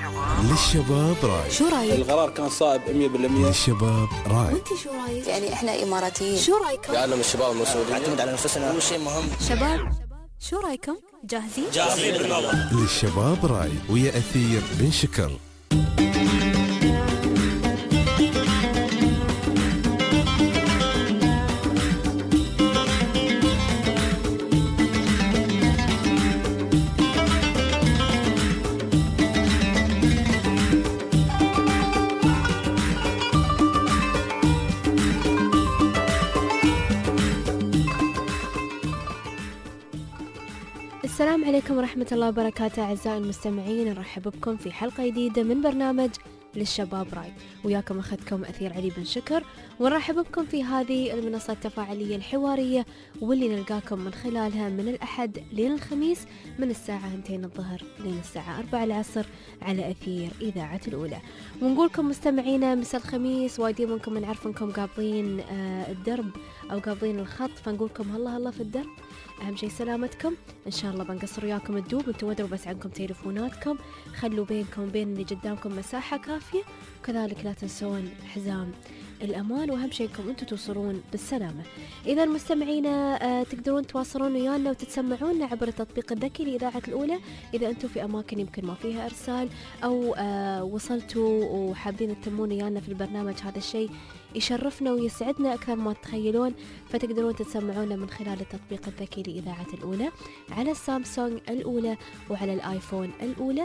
للشباب راي. شو رايك؟ القرار كان صائب 100%. للشباب راي. وانت شو رايك؟ يعني احنا اماراتيين. شو رايكم؟ يعلم الشباب المسؤولين نعتمد على نفسنا، هو شيء مهم. شباب شو رايكم؟ جاهزين؟ جاهزين بالمرة. للشباب راي ويا أثير بن شكر. السلام عليكم ورحمة الله وبركاته أعزائي المستمعين، نرحب بكم في حلقة جديدة من برنامج للشباب راي، وياكم أخذكم أثير علي بن شكر، ونرحب بكم في هذه المنصة التفاعلية الحوارية واللي نلقاكم من خلالها من الأحد لين الخميس من الساعة 2 الظهر لين الساعة 4 العصر على أثير إذاعة الأولى. ونقولكم مستمعينا مساء الخميس، وايدين منكم نعرف انكم قابضين الدرب أو قابضين الخط، فنقولكم هلا في الدرب، أهم شيء سلامتكم. إن شاء الله بنقصر وياكم الدوب، انتوا ودروا بس عنكم تليفوناتكم، خلوا بينكم وبين اللي قدامكم مساحة كافية، وكذلك لا تنسون حزام الأمان، وأهم شيء انكم انتوا توصلون بالسلامة. إذا مستمعينا تقدرون تواصلون ويانا وتتسمعون عبر التطبيق الذكي لإذاعة الأولى، إذا انتوا في أماكن يمكن ما فيها إرسال أو وصلتوا وحابين تتمون ويانا في البرنامج، هذا الشيء يشرفنا ويسعدنا أكثر ما تتخيلون، فتقدرون تتسمعونا من خلال التطبيق الذكي لإذاعة الأولى على السامسونج الأولى وعلى الآيفون الأولى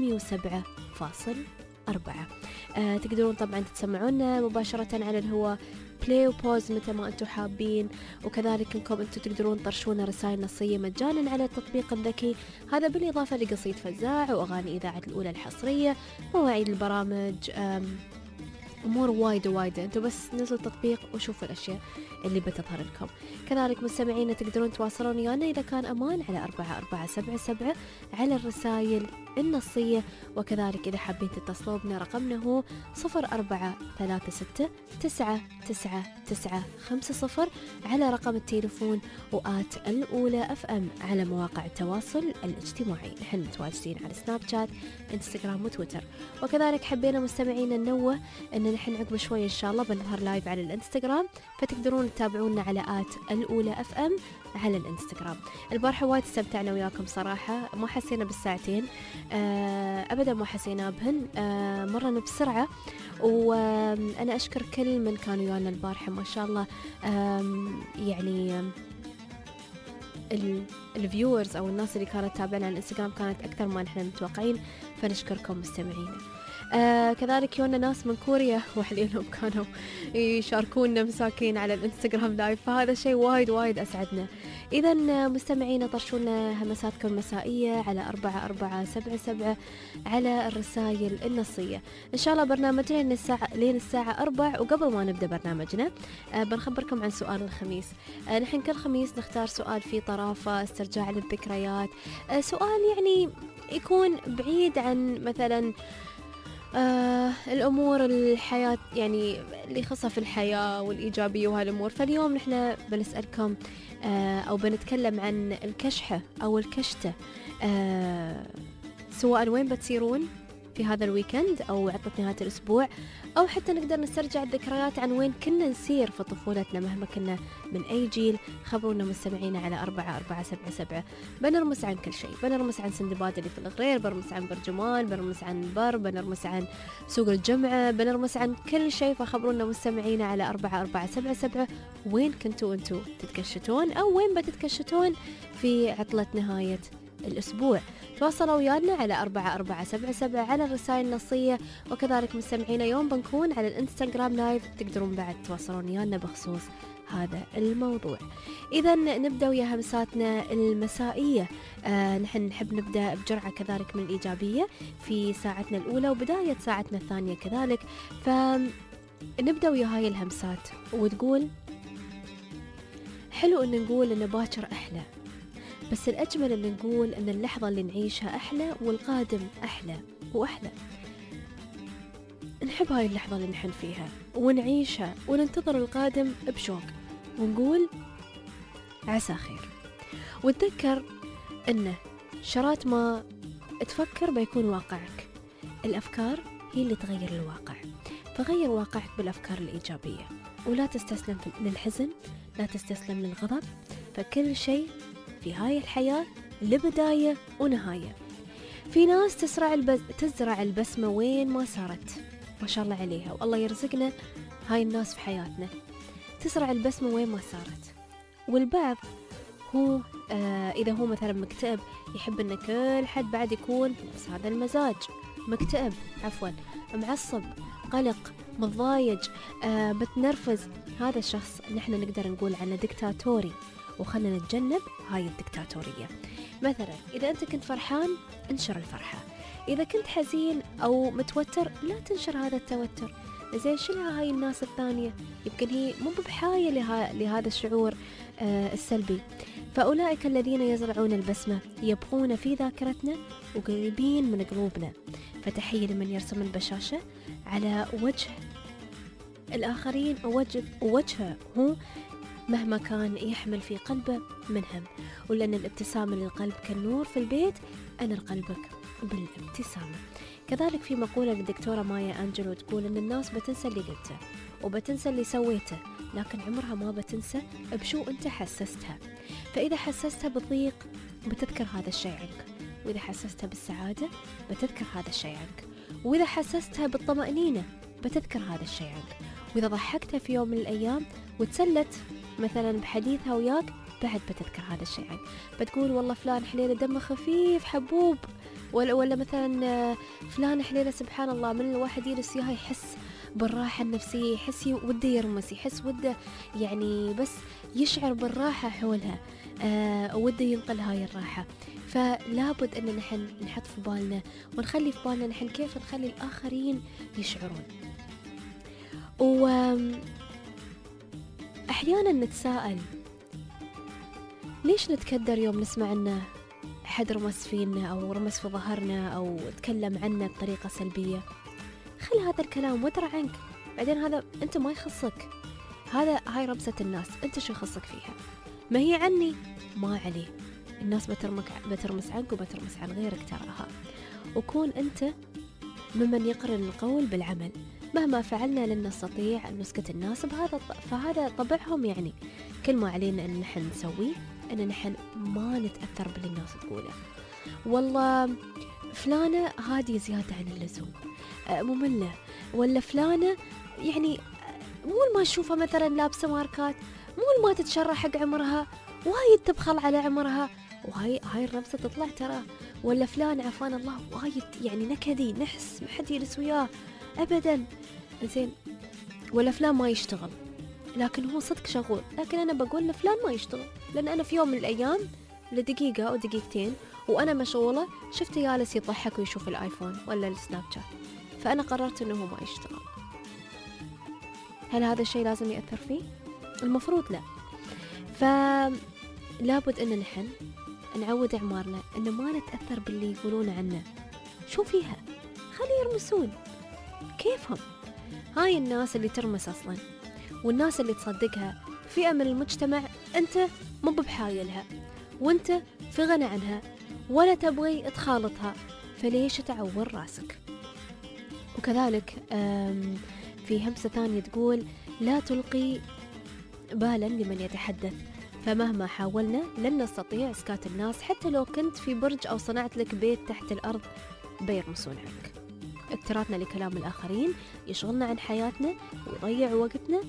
107.4. تقدرون طبعا تسمعونا مباشرة على الهواء، بلاي وبوز متى ما أنتم حابين، وكذلك انكم أنتم تقدرون ترشون رسائل نصية مجانا على التطبيق الذكي، هذا بالإضافة لقصيد فزاع وأغاني إذاعة الأولى الحصرية، مواعيد البرامج، أمور وايد. أنتوا بس نزلوا التطبيق وشوفوا الأشياء اللي بتظهر لكم. كذلك مستمعينا تقدرون تواصلون ويانا إذا كان أمان على 4477 على الرسائل النصية، وكذلك إذا حابين تتصلوا بنا رقمنا هو 0436999950 على رقم التليفون، وآت الأولى FM على مواقع التواصل الاجتماعي. نحن متواجدين على سناب شات، انستغرام وتويتر. وكذلك حبينا مستمعينا ننوه أن نحن عقب شوي إن شاء الله بنظهر لايف على الانستغرام، فتقدرون تتابعونا على آت الأولى FM على الانستغرام. البارحة وايد استمتعنا وياكم صراحة، ما حسينا بالساعتين أبدا، ما حسينا بهن، مرنا بسرعة، وأنا أشكر كل من كانوا ويانا البارحة ما شاء الله، يعني الفيورز أو الناس اللي كانت تتابعنا على الانستغرام كانت أكثر ما نحن متوقعين، فنشكركم مستمعينا. كذلك يونا ناس من كوريا وحليلهم كانوا يشاركونا مساكين على الانستغرام لايف، فهذا شيء وايد أسعدنا. إذا مستمعينا طرشونا همساتكم المسائية على 4477 على الرسائل النصية. إن شاء الله برنامجنا لين الساعة 4. وقبل ما نبدأ برنامجنا بنخبركم عن سؤال الخميس. نحن كل خميس نختار سؤال فيه طرافة، استرجاع للذكريات، سؤال يعني يكون بعيد عن مثلا الأمور الحياة يعني اللي خاصة في الحياة والإيجابية وهالأمور. فاليوم نحن بنسألكم أو بنتكلم عن الكشحة أو الكشتة، سواء وين بتصيرون في هذا الويكند أو عطلة نهاية الأسبوع، أو حتى نقدر نسترجع الذكريات عن وين كنا نسير في طفولتنا مهما كنا من أي جيل. خبرونا مستمعينا على 4477. بنرمس عن كل شيء، بنرمس عن سندباد اللي في الغرير، بنرمس عن برجمان، بنرمس عن بر، بنرمس عن سوق الجمعة، بنرمس عن كل شيء. فخبرونا مستمعينا على 4477 وين كنتوا أنتوا تتكشتون أو وين بتتكشتون في عطلة نهاية الأسبوع. تواصلوا ويانا على 4477 على الرسائل النصية. وكذلك مستمعينا يوم بنكون على الانستغرام لايف، تقدرون بعد تواصلون ويانا بخصوص هذا الموضوع. إذا نبدأ ويا همساتنا المسائية. نحن نحب نبدأ بجرعة كذلك من الإيجابية في ساعتنا الأولى وبداية ساعتنا الثانية كذلك، فنبدأ ويا هاي الهمسات. وتقول: حلو أن نقول أن باكر أحلى، بس الأجمل أن نقول أن اللحظة اللي نعيشها أحلى والقادم أحلى وأحلى. نحب هاي اللحظة اللي نحن فيها ونعيشها وننتظر القادم بشوق، ونقول عسى خير. وتذكر أنه شرات ما تفكر بيكون واقعك، الأفكار هي اللي تغير الواقع، فغير واقعك بالأفكار الإيجابية، ولا تستسلم للحزن، لا تستسلم للغضب، فكل شيء في هاي الحياة لبداية ونهاية. في ناس تزرع البسمة وين ما صارت، ما شاء الله عليها، والله يرزقنا هاي الناس في حياتنا، تزرع البسمة وين ما صارت. والبعض هو إذا هو مثلا مكتئب يحب أن كل حد بعد يكون بس هذا المزاج، مكتئب عفوا، معصب، قلق، متضايج، متنرفز، هذا الشخص نحن نقدر نقول عنه دكتاتوري، وخلنا نتجنب هاي الدكتاتورية. مثلا إذا أنت كنت فرحان انشر الفرحة، إذا كنت حزين أو متوتر لا تنشر هذا التوتر، زين شلها هاي الناس الثانية، يمكن هي مو بحاجة لهذا الشعور السلبي. فأولئك الذين يزرعون البسمة يبقون في ذاكرتنا وقريبين من قلوبنا. فتحية لمن يرسم البشاشة على وجه الآخرين ووجهه هو مهما كان يحمل في قلبه من هم، ولأن الابتسامة للقلب كالنور في البيت، أنر قلبك بالابتسامة. كذلك في مقولة للدكتورة مايا أنجلو تقول أن الناس بتنسى اللي قلته وبتنسى اللي سويته، لكن عمرها ما بتنسى بشو أنت حسستها. فإذا حسستها بالضيق بتذكر هذا الشيء عنك، وإذا حسستها بالسعادة بتذكر هذا الشيء عنك، وإذا حسستها بالطمأنينة بتذكر هذا الشيء عنك، وإذا ضحكتها في يوم من الأيام وتسلت مثلا بحديثها وياك بعد بتذكر هذا الشيء عنك، بتقول والله فلان حليلة دمه خفيف حبوب، ولا مثلا فلان حليلة سبحان الله من الواحد يجلس وياها يحس بالراحة النفسية، يحس وده يرمس، يحس وده يعني بس يشعر بالراحة حولها، وده ينقل هاي الراحة. فلابد أن نحن نحط في بالنا ونخلي في بالنا نحن كيف نخلي الآخرين يشعرون. وأحيانا نتساءل ليش نتكدر يوم نسمع أنه حد رمس فينا أو رمس في ظهرنا أو تكلم عنا بطريقة سلبية. خل هذا الكلام ودرع عنك، بعدين هذا أنت ما يخصك، هاي رمسة الناس، أنت شو يخصك فيها؟ ما هي عني ما عليه، الناس بترمس عنك وبترمس عن غيرك تراها. وكون أنت ممن يقرن القول بالعمل، مهما فعلنا لن نستطيع أن نسكت الناس فهذا طبعهم، يعني كل ما علينا أن نحن نسويه أن نحن ما نتأثر باللي الناس تقوله. والله فلانة هادية زيادة عن اللزوم، مملة، ولا فلانة يعني مو ما تشوفها مثلا لابسة ماركات، مو ما تتشرح حق عمرها، وايد تبخل على عمرها، وهاي الرمسة تطلع ترى. ولا فلان عفان الله وايد يعني نكدي، نحس ما حد يجلس وياه أبدا، زين. ولا فلان ما يشتغل لكن هو صدق شغول، لكن أنا بقول لفلان ما يشتغل لأن أنا في يوم من الأيام لدقيقة أو دقيقتين وأنا مشغولة شفته جالس يضحك ويشوف الآيفون ولا السناب شات، فأنا قررت أنه ما يشتغل. هل هذا الشيء لازم يأثر فيه؟ المفروض لا. فلابد أن نحن نعود أعمارنا أنه ما نتأثر باللي يقولون عنا، شو فيها؟ خلي يرمسون كيفهم. هاي الناس اللي ترمس أصلا والناس اللي تصدقها فئة من المجتمع أنت مو بحاجة لها، وأنت في غنى عنها ولا تبغي تخالطها، فليش تعور راسك؟ وكذلك في همسة ثانية تقول لا تلقي بالا لمن يتحدث، فمهما حاولنا لن نستطيع إسكات الناس، حتى لو كنت في برج أو صنعت لك بيت تحت الأرض بيرمسون عنك. اكتراثنا لكلام الآخرين يشغلنا عن حياتنا ويضيع وقتنا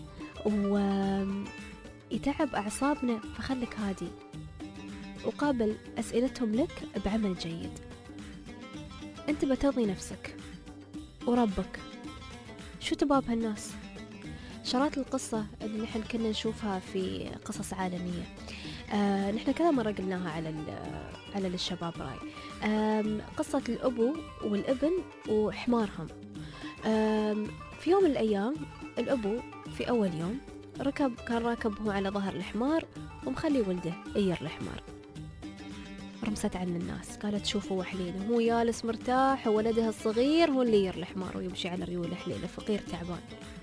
ويتعب أعصابنا، فخلك هادي وقابل أسئلتهم لك بعمل جيد. أنت بترضي نفسك وربك، شو تباب هالناس؟ شرات القصة اللي نحن كنا نشوفها في قصص عالمية، نحن كذا مرة قلناها على الشباب راي، قصة الأبو والابن وحمارهم. في يوم من الأيام الأبو في أول يوم كان راكب هو على ظهر الحمار ومخلي ولده يير الحمار. رمست عن الناس، قالت شوفوا حليله هو جالس مرتاح وولدها الصغير هو اللي يير الحمار ويمشي على ريوله حليله فقير تعبان.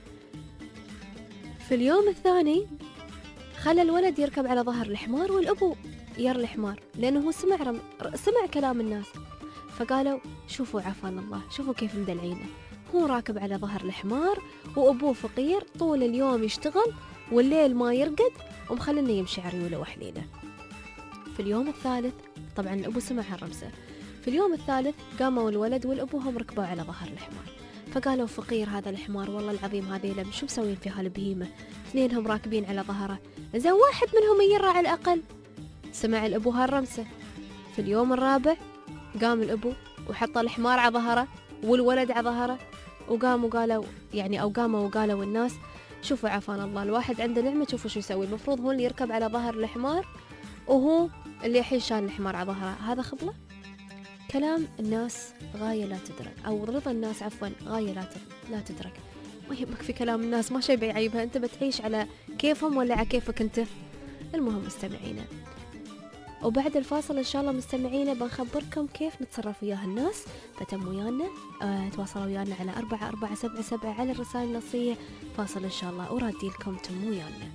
في اليوم الثاني خلى الولد يركب على ظهر الحمار والأبو يير الحمار، لأنه هو سمع كلام الناس، فقالوا شوفوا عافانا الله، شوفوا كيف مدلعينه، هو راكب على ظهر الحمار وأبوه فقير طول اليوم يشتغل والليل ما يرقد ومخلنا يمشي عريوله وحليله. في اليوم الثالث طبعا الأبو سمع هالرمزة، في اليوم الثالث قاموا الولد والأبو هم ركبوا على ظهر الحمار، فقالوا فقير هذا الحمار والله العظيم هذيلا شو مسوين في هالبهيمة، اثنينهم راكبين على ظهره، زين واحد منهم يرى على الأقل. سمع الأبو هالرمزة. في اليوم الرابع قام الأبو وحط الحمار على ظهره والولد على ظهره، وقاموا قالوا يعني أو قاموا وقالوا الناس شوفوا عافانا الله الواحد عنده نعمة، شوفوا شو يسوي، المفروض هو اللي يركب على ظهر الحمار وهو اللي الحين شال الحمار على ظهره، هذا خبله. كلام الناس غاية لا تدرك، أو رضا الناس عفوا غاية لا تدرك. ما يهمك في كلام الناس، ما شي بيعيبها، أنت بتعيش على كيفهم ولا على كيفك أنت. المهم مستمعينا، وبعد الفاصل إن شاء الله مستمعينا بنخبركم كيف نتصرف وياه الناس، فتم ويانا تواصلوا ويانا على 4477 على الرسائل النصية. فاصل إن شاء الله ورادي لكم تم ويانا.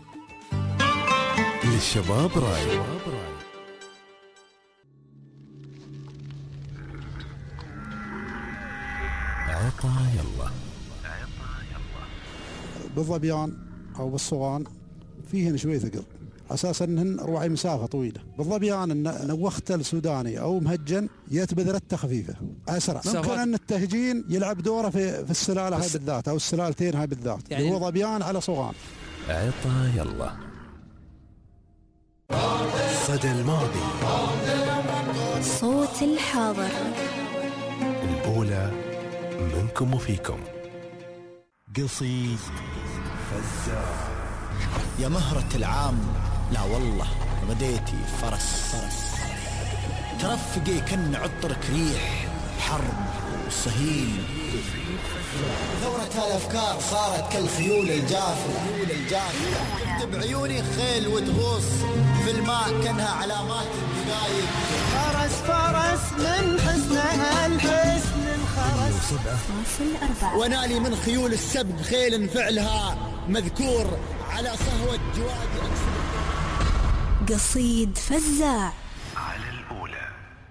للشباب راي. عطا يلا. بالظبيان أو بالصوان فيهن شوي ثقل، أساسا إنهن رواعي مسافة طويلة. بالظبيان إن وقت السوداني أو مهجن يت بذرته خفيفة أسرع، ممكن أن التهجين يلعب دوره في السلالة هاي بالذات أو السلالتين هاي بالذات، يعني هو ظبيان على صوان. عطا يلا. صدى الماضي. صوت الحاضر. الأولى منكم وفيكم. قصيد فزاع. يا مهرة العام لا والله بديتي فرس ترفقي كن عطرك ريح حرب وصهيل. ثورة الأفكار صارت كالخيول الجافلة تكتب عيوني خيل وتغوص في الماء كأنها علامات الدقايق. فرس من حسنها الحسن الخرس 7.4. ونالي من خيول السبق خيل فعلها مذكور على صهوة جواد. قصيد فزاع. على الأولى.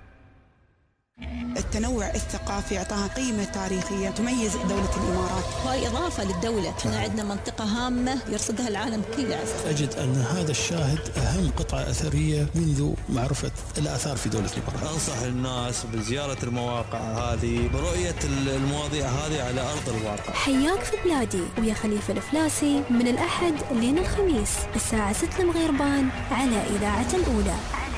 التنوع الثقافي اعطاها قيمة تاريخية تميز دولة الإمارات، وهي إضافة للدولة. احنا عندنا منطقة هامة يرصدها العالم كله. أجد أن هذا الشاهد أهم قطعة أثرية منذ معرفة الآثار في دولة الإمارات. أنصح الناس بزيارة المواقع هذه برؤية المواضيع هذه على أرض الواقع. حياك في بلادي ويا خليفة الفلاسي من الأحد لين الخميس الساعة 6 المغربان على إذاعة الأولى.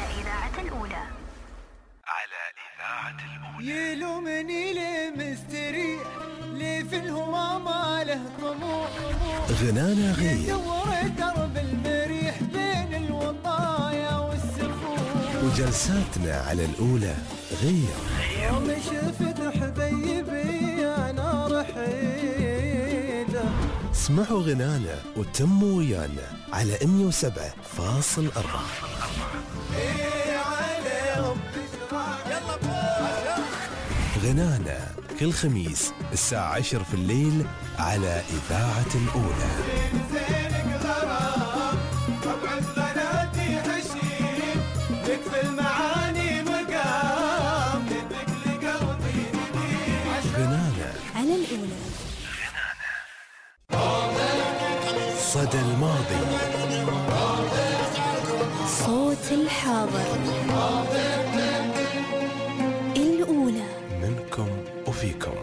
يلومني ليه مستريح ليه في الهوى ما له طموح. غنانا غير. يدور درب المريح بين الوطايا والسفوح. وجلساتنا على الأولى غير. يوم شفت حبيبي أنا رحيله. اسمعوا غنانا وتموا ويانا على 107.4. غنانا كل خميس الساعة 10 في الليل على إذاعة الأولى. غنانا على الأولى. صدى الماضي. صوت الحاضر. الأولى منكم وفيكم.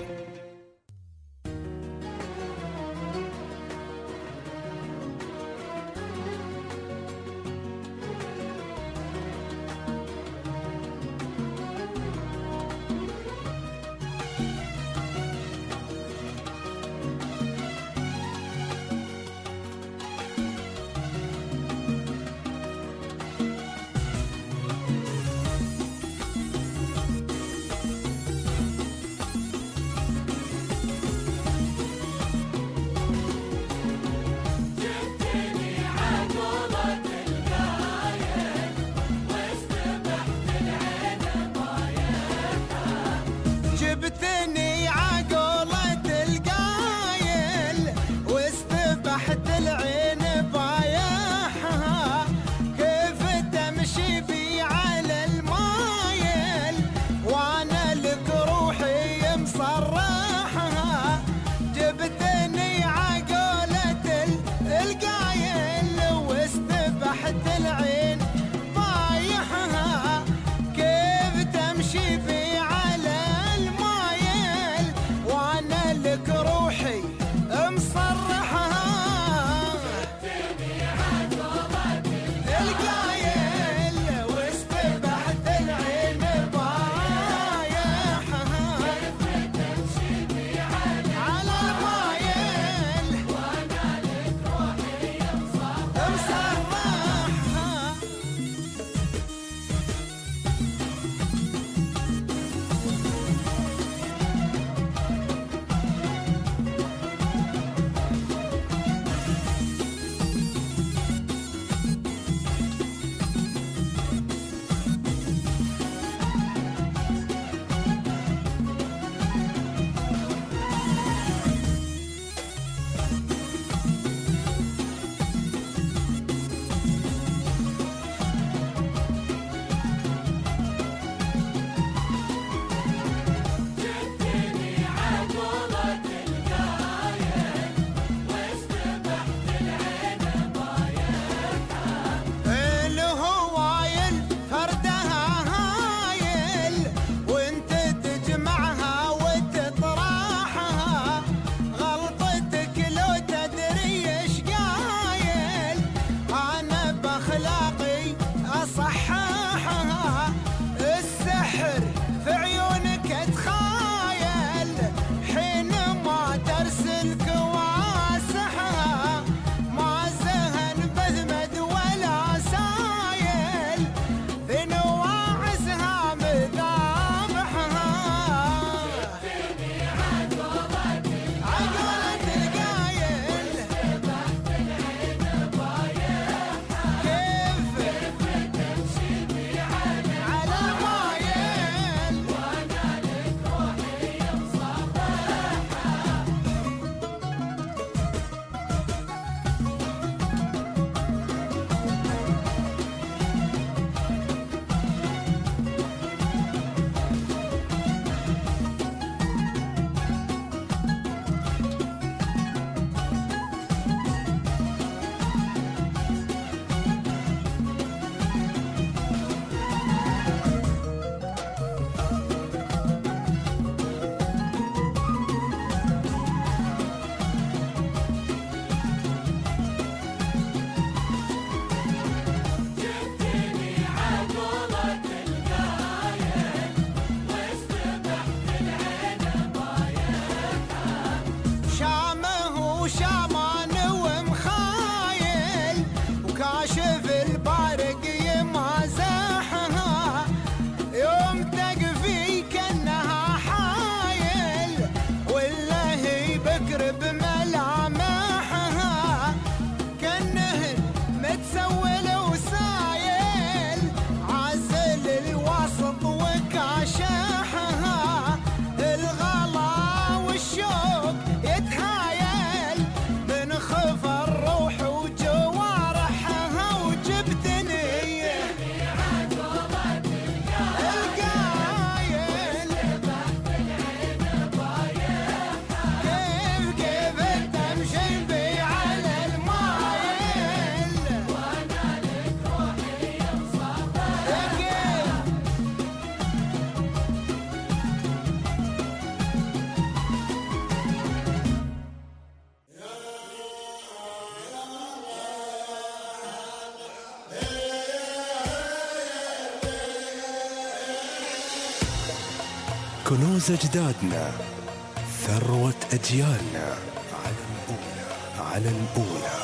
كنوز أجدادنا، ثروة أجيالنا، على الأولى.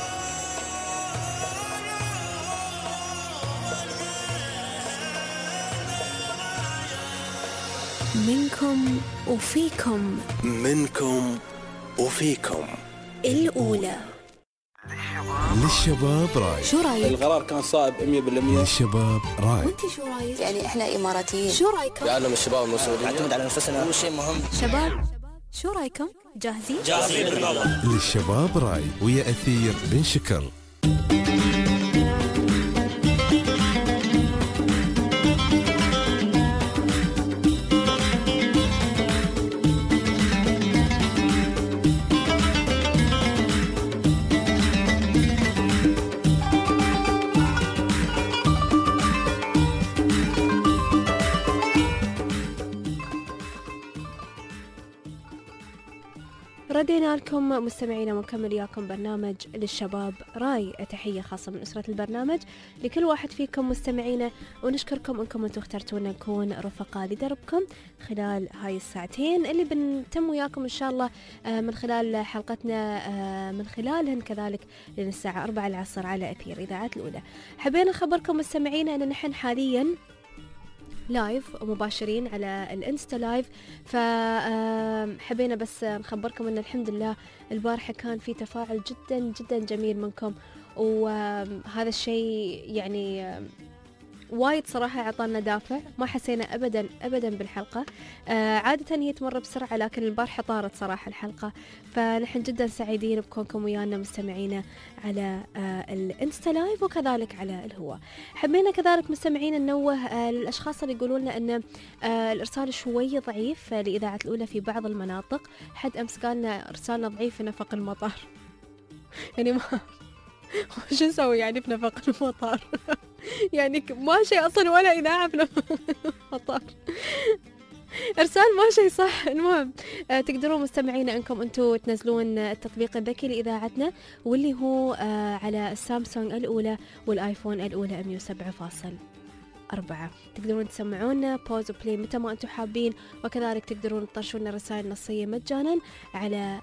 منكم وفيكم، منكم وفيكم، الأولى. للشباب راي. شو رايك؟ القرار كان صائب 100%. للشباب راي. وانت شو رايك؟ يعني احنا اماراتيين، شو رايكم؟ يعلم الشباب المسؤولين، نعتمد على نفسنا، هو شيء مهم. شباب شو رايكم؟ جاهزين؟ جاهزين بالنظر. للشباب راي ويا أثير بن شكر. ردينا لكم مستمعينا ونكمل وياكم برنامج للشباب راي. تحية خاصة من أسرة البرنامج لكل واحد فيكم مستمعينا، ونشكركم أنكم أنتم اخترتونا نكون رفقاء لدربكم خلال هاي الساعتين اللي بنتم وياكم إن شاء الله من خلال حلقتنا من خلالهن كذلك لين الساعة 4 العصر على أثير إذاعات الأولى. حبينا نخبركم مستمعينا أن نحن حاليا لايف ومباشرين على الانستا لايف، فحبينا بس نخبركم ان الحمد لله البارحة كان في تفاعل جدا جدا جميل منكم، وهذا الشيء يعني وايد صراحة عطانا دافع. ما حسينا أبدا أبدا بالحلقة، عادة هي تمر بسرعة لكن البارحة طارت صراحة الحلقة، فنحن جدا سعيدين بكونكم ويانا مستمعينا على الانستا لايف وكذلك على الهواء. حبينا كذلك مستمعينا ننوه للأشخاص اللي يقولون لنا أن الإرسال شوية ضعيف لإذاعة الأولى في بعض المناطق. حد أمس قالنا إرسالنا ضعيف في نفق المطار يعني ما شو نسوي يعني في نفق المطار يعني ما شيء أصلا ولا إذاعة في نفق المطار إرسال ما شيء صح. المهم تقدرون مستمعين أنكم أنتوا تنزلون التطبيق الذكي لإذاعتنا واللي هو على السامسونج الأولى والآيفون الأولى 107.4. تقدرون تسمعونا بوز وبلاي متى ما أنتوا حابين، وكذلك تقدرون تطرشون رسائل نصية مجانا على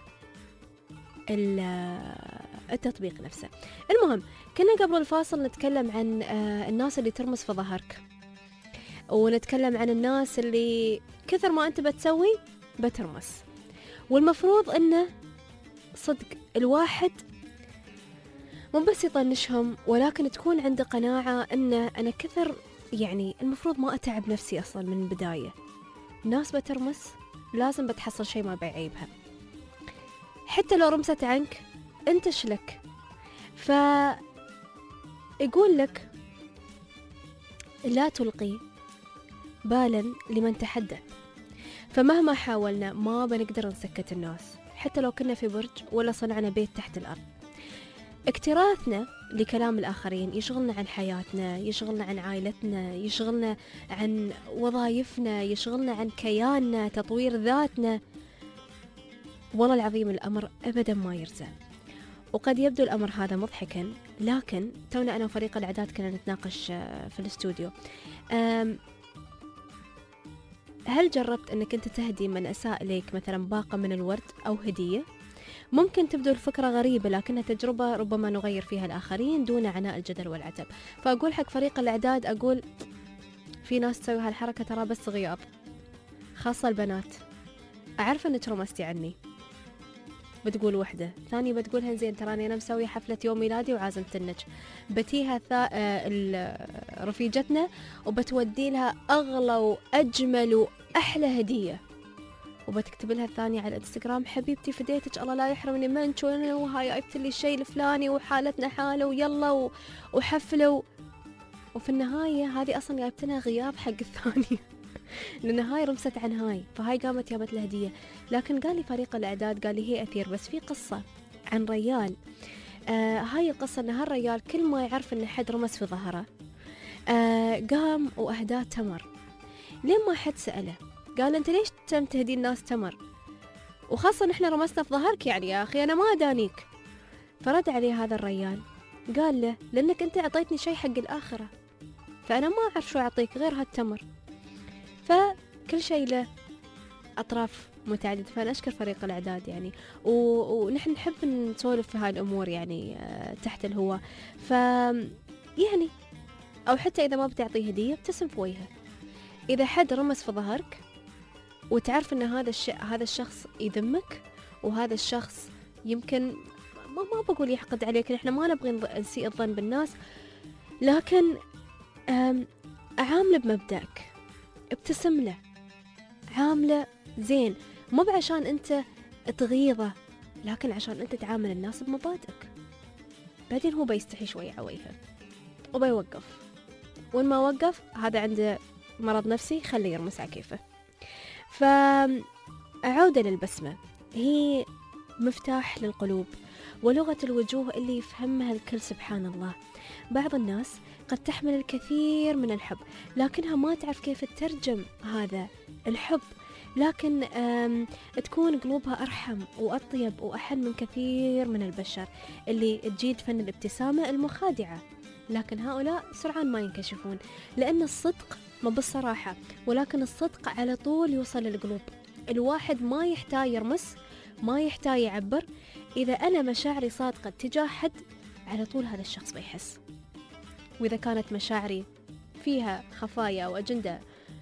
التطبيق نفسه. المهم كنا قبل الفاصل نتكلم عن الناس اللي ترمس في ظهرك، ونتكلم عن الناس اللي كثر ما أنت بتسوي بترمس، والمفروض أنه صدق الواحد مو بس يطنشهم ولكن تكون عنده قناعة أنه أنا كثر يعني المفروض ما أتعب نفسي أصلا من البداية. الناس بترمس لازم بتحصل شيء ما بعيبها، حتى لو رمست عنك أنت شلك. فيقول لك لا تلقي بالا لمن تحدث، فمهما حاولنا ما بنقدر نسكت الناس حتى لو كنا في برج ولا صنعنا بيت تحت الأرض. اكتراثنا لكلام الآخرين يشغلنا عن حياتنا، يشغلنا عن عائلتنا، يشغلنا عن وظائفنا، يشغلنا عن كياننا، تطوير ذاتنا. والله العظيم الأمر أبدا ما يرزق. وقد يبدو الأمر هذا مضحكا، لكن تونا أنا وفريق الإعداد كنا نتناقش في الاستوديو، هل جربت أنك أنت تهدي من أساء إليك مثلا باقة من الورد أو هدية؟ ممكن تبدو الفكرة غريبة لكنها تجربة ربما نغير فيها الآخرين دون عناء الجدل والعتب. فأقول حق فريق الإعداد، أقول في ناس تسوي هالحركة ترى بس غياب، خاصة البنات. أعرف أنك رمستي عني، بتقول وحدة ثانية بتقولها زين تراني أنا مسوي حفلة يوم ميلادي وعازمت النج، بتيها رفيجتنا وبتودي لها أغلى وأجمل وأحلى هدية، وبتكتب لها الثانية على الانستغرام حبيبتي فديتك الله لا يحرمني منك، وهاي جبت لي الشيء الفلاني وحالتنا حالة ويلا وحفلة وفي النهاية هذه أصلا جايبت لها غياب حق الثانية لأن هاي رمست عن هاي، فهاي قامت جابت له هدية. لكن قال لي فريق الإعداد قال لي هي أثير بس في قصة عن ريال، هاي القصة أن هالريال كل ما يعرف أن حد رمس في ظهره قام وأهداه تمر. لين ما حد سأله قال أنت ليش تم تهدي الناس تمر، وخاصة نحن رمسنا في ظهرك يعني يا أخي أنا ما أدانيك. فرد عليه هذا الريال قال له لأنك أنت أعطيتني شيء حق الآخرة، فأنا ما أعرف شو أعطيك غير هالتمر، فكل شيء له أطراف متعددة. فأنا أشكر فريق الإعداد يعني، ونحن نحب نسولف في هاي الأمور يعني تحت الهواء. يعني أو حتى إذا ما بتعطيه هدية ابتسم في وجهه. إذا حد رمس في ظهرك وتعرف أن هذا الشخص يذمك، وهذا الشخص يمكن ما بقول يحقد عليك، إحنا ما نبغي نسيء الظن بالناس، لكن عامله بمبدأك، ابتسم له، عامله زين، مو بعشان أنت تغيظه، لكن عشان أنت تعامل الناس بمبادئك. بعدين هو بيستحي شوي عويها وبيوقف، وإن ما وقف هذا عنده مرض نفسي، خليه يرمس على كيفه. فعودة للبسمة، هي مفتاح للقلوب ولغة الوجوه اللي يفهمها الكل سبحان الله. بعض الناس قد تحمل الكثير من الحب لكنها ما تعرف كيف تترجم هذا الحب، لكن تكون قلوبها أرحم وأطيب وأحن من كثير من البشر اللي تجيد فن الابتسامة المخادعة. لكن هؤلاء سرعان ما ينكشفون، لأن الصدق ما بالصراحة، ولكن الصدق على طول يوصل للقلوب. الواحد ما يحتاج يرمس، ما يحتاج يعبر. إذا أنا مشاعري صادقة تجاه حد، على طول هذا الشخص بيحس. وإذا كانت مشاعري فيها خفايا أو أجندة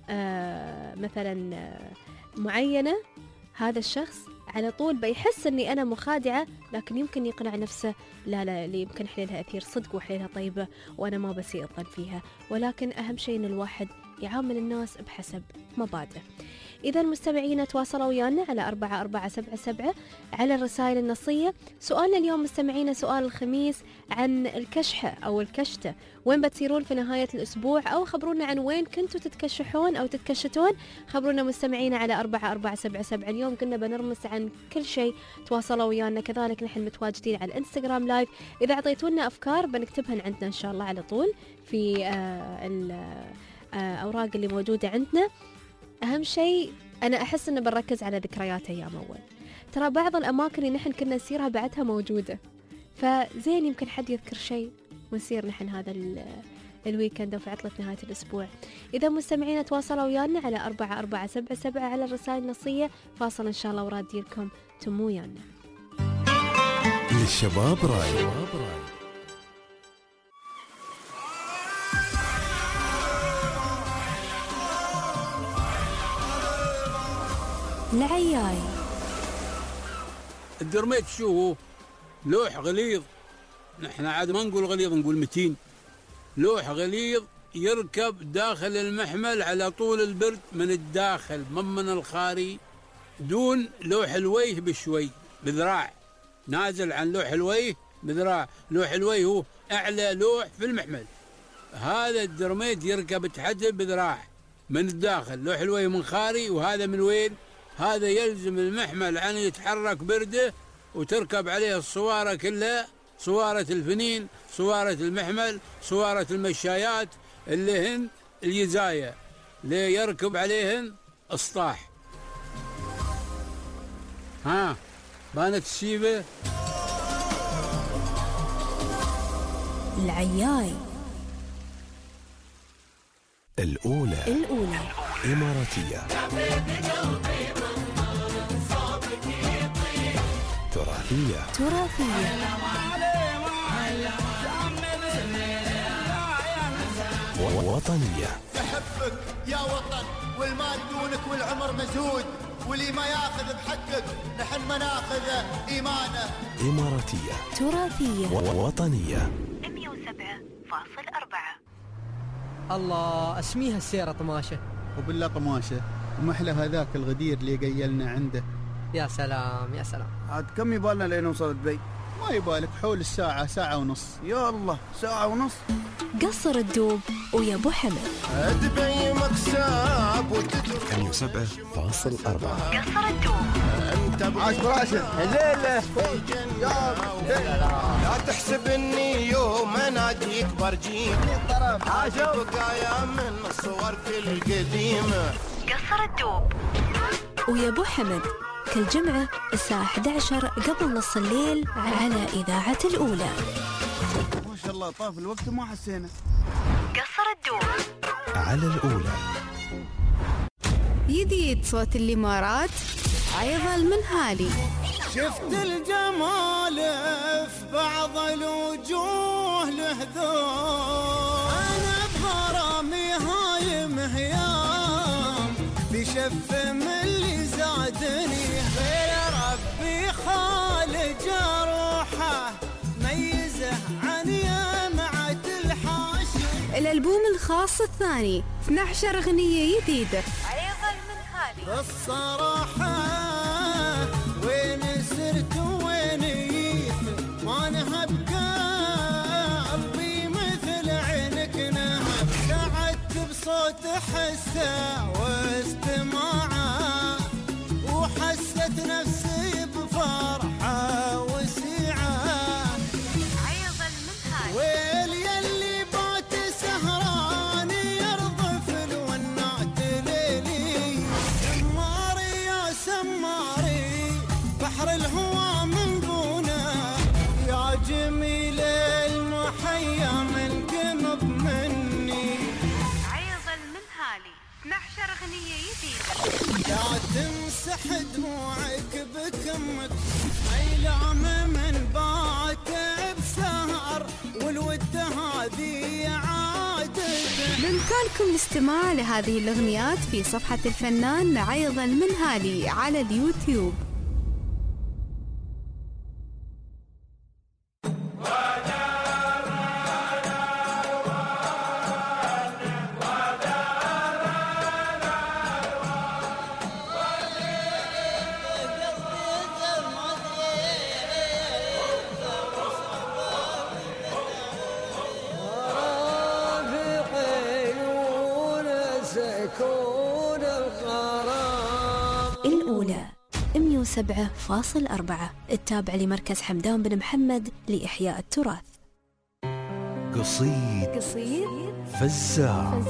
مثلا معينة، هذا الشخص على طول بيحس أني أنا مخادعة، لكن يمكن يقنع نفسه لا اللي يمكن حليلها أثير صدق وحليلها طيبة وأنا ما بسيء الظن فيها. ولكن أهم شيء أن الواحد يعامل الناس بحسب مبادئه. إذا المستمعين تواصلوا ويانا على 4477 على الرسائل النصية. سؤالنا اليوم مستمعين سؤال الخميس عن الكشحة أو الكشتة، وين بتصيرون في نهاية الأسبوع، أو خبرونا عن وين كنتوا تتكشحون أو تتكشتون. خبرونا مستمعين على 4477. اليوم قلنا بنرمس عن كل شيء، تواصلوا ويانا. كذلك نحن متواجدين على الانستغرام لايف، إذا أعطيتونا أفكار بنكتبها عندنا إن شاء الله على طول في الأوراق اللي موجودة عندنا. أهم شيء أنا أحس إنه بنركز على ذكريات أيام أول. ترى بعض الأماكن اللي نحن كنا نسيرها بعدها موجودة، فزين يمكن حد يذكر شيء ونسير نحن هذا الويكند وفي عطلة نهاية الأسبوع. إذا مستمعين تواصلوا ويانا على 4477 على الرسائل النصية. فاصل إن شاء الله وراد لكم تمو ويانا. للشباب راي. العياي. الدرميت شو هو؟ لوح غليظ، نحن عاد ما نقول غليظ، نقول متين. لوح غليظ يركب داخل المحمل على طول البرد من الداخل من الخاري، دون لوح الوجه بشوي، بذراع، نازل عن لوح الوجه بذراع. لوح الوجه هو أعلى لوح في المحمل. هذا الدرميت يركب تحت بذراع من الداخل، لوح الوجه من خاري، وهذا من وين؟ هذا يلزم المحمل عن يتحرك برده، وتركب عليه الصوارة كلها، صوارة الفنين، صوارة المحمل، صوارة المشايات اللي هن اليزايا، اللي يركب عليهن اسطاح. ها بانت السيبة. العياي. الأولى إماراتية، تراثية، وطنية. أحبك يا وطن، والمال دونك والعمر مزهود، واللي ما ياخذ بحقك نحن ما ناخذ إيمانه. إماراتية، تراثية، وطنية. 107.4. الله، اسميها السيرة طماشة. وبالله طماشة، ومحلى هذاك الغدير اللي قيلنا عنده. يا سلام يا سلام. عاد كم يبالنا لين نوصل دبي؟ ما يبالك حول الساعة، ساعة ونص. يا الله، ساعة ونص. قصر الدوب ويا ابو حمد. دبي مكساب 107.4. قصر الدوب. عاش براشد. الليلة لا تحسب اني يوم اناديك برجيك، بقايا من الصور كل قديمة. قصر الدوب ويا ابو حمد كل جمعة الساعة 11 قبل نص الليل على إذاعة الأولى. ما شاء الله طاف الوقت وما حسينا. قصر الدوب على الأولى. جديد صوت الإمارات عيض المنهالي. شفت الجمال في بعض الوجوه لهذول، أنا بغرامي هاي مهيام بشف من اللي زادني، غير ربي خالق روحه ميزه عن يمعة الحاشي. الألبوم الخاص الثاني 12 أغنية جديدة عيض المنهالي. الصراحة وين سرت وين جيت ما نهب قلبي مثل عينك نهب، سعدت بصوت حسه واستماعه وحست نفسي بفرحة وسعة. عيض المنهالي. ويل يلي بات سهراني يرضف الونات ليلي، سماري يا سماري بحر الهوى من بونا، يا جميل المحيا من قمب مني. عيض المنهالي 12 أغنية جديدة. لا تمسح دموعك بكمك أيلام من بات بسهر، والود هذه عادته. بإمكانكم الاستماع لهذه الأغنيات في صفحة الفنان عيض المنهالي على اليوتيوب. الأولى 107.4 التابع لمركز حمدان بن محمد لإحياء التراث. قصيد فزاع.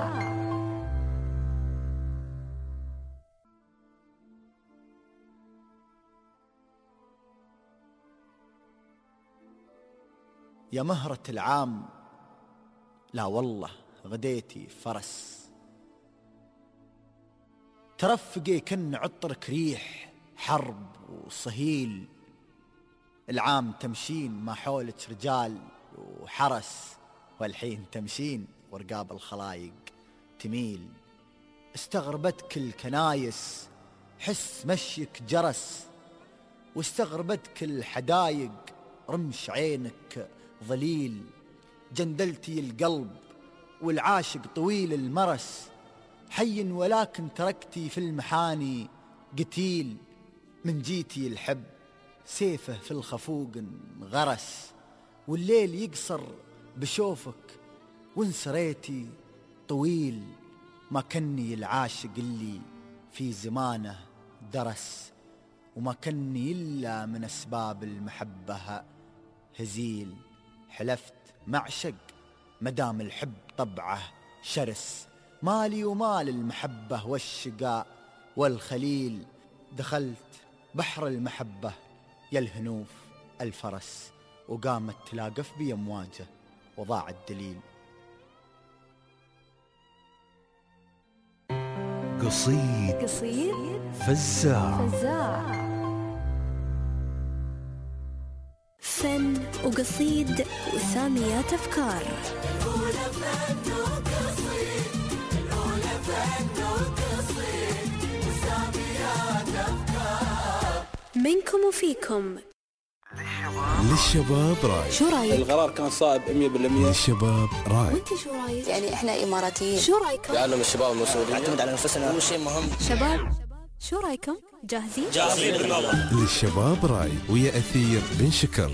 يا مهرة العام لا والله غديتي فرس، ترفقي كن عطرك ريح حرب وصهيل، العام تمشين ما حولك رجال وحرس، والحين تمشين ورقاب الخلايق تميل، استغربتك الكنايس حس مشيك جرس، واستغربتك الحدايق رمش عينك ظليل، جندلتي القلب والعاشق طويل المرس، حي ولكن تركتي في المحاني قتيل، من جيتي الحب سيفه في الخفوق غرس، والليل يقصر بشوفك وانسريتي طويل، ما كني العاشق اللي في زمانه درس، وما كني إلا من أسباب المحبة هزيل، حلفت معشق مدام الحب طبعه شرس، مالي ومال المحبة والشقاء والخليل، دخلت بحر المحبة يا الهنوف الفرس، وقامت تلاقف بي أمواجه وضاع الدليل. قصيد فزاع. فن وقصيد وساميات أفكار. منكم وفيكم للشباب راي. شو رايك؟ القرار كان صائب 100%. للشباب راي. وانت شو رايك؟ يعني احنا إماراتيين، شو رايكم؟ لأنهم الشباب المسؤولين نعتمد على نفسنا، هو شيء مهم. شباب شو رايكم؟ جاهزين؟ للشباب راي ويا أثير بن شكر.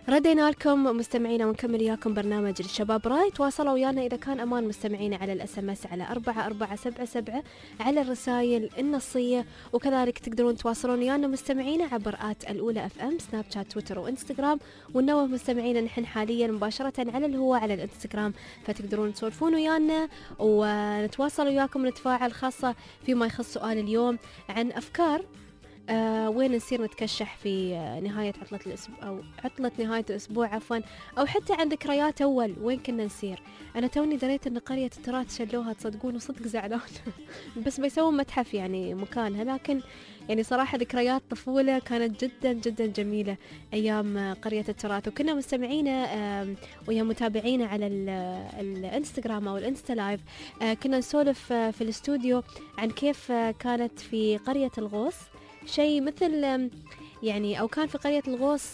ردينا لكم مستمعينا ونكمل وياكم برنامج الشباب راي. تواصلوا ويانا إذا كان أمان مستمعينا على الSMS على 4477 على الرسائل النصية، وكذلك تقدرون تواصلون ويانا مستمعينا عبر الأولى FM سناب شات تويتر وإنستغرام. ونوه مستمعينا نحن حاليا مباشرة على الهواء على الإنستغرام، فتقدرون تسولفون ويانا ونتواصل وياكم ونتفاعل، خاصة فيما يخص سؤال اليوم عن أفكار وين نصير نتكشح في نهاية عطلة الأسبوع أو عطلة نهاية الأسبوع عفوا، أو حتى عن ذكريات أول وين كنا نسير. أنا توني دريت أن قرية التراث شلوها، تصدقون وصدق زعلان بس بيسوون متحف يعني مكانها، لكن يعني صراحة ذكريات طفولة كانت جدا جدا جميلة أيام قرية التراث. وكنا مستمعينا ويا متابعينا على الانستغرام أو الانستا لايف كنا نسولف في الاستوديو عن كيف كانت في قرية الغوص شيء مثل يعني، أو كان في قرية الغوص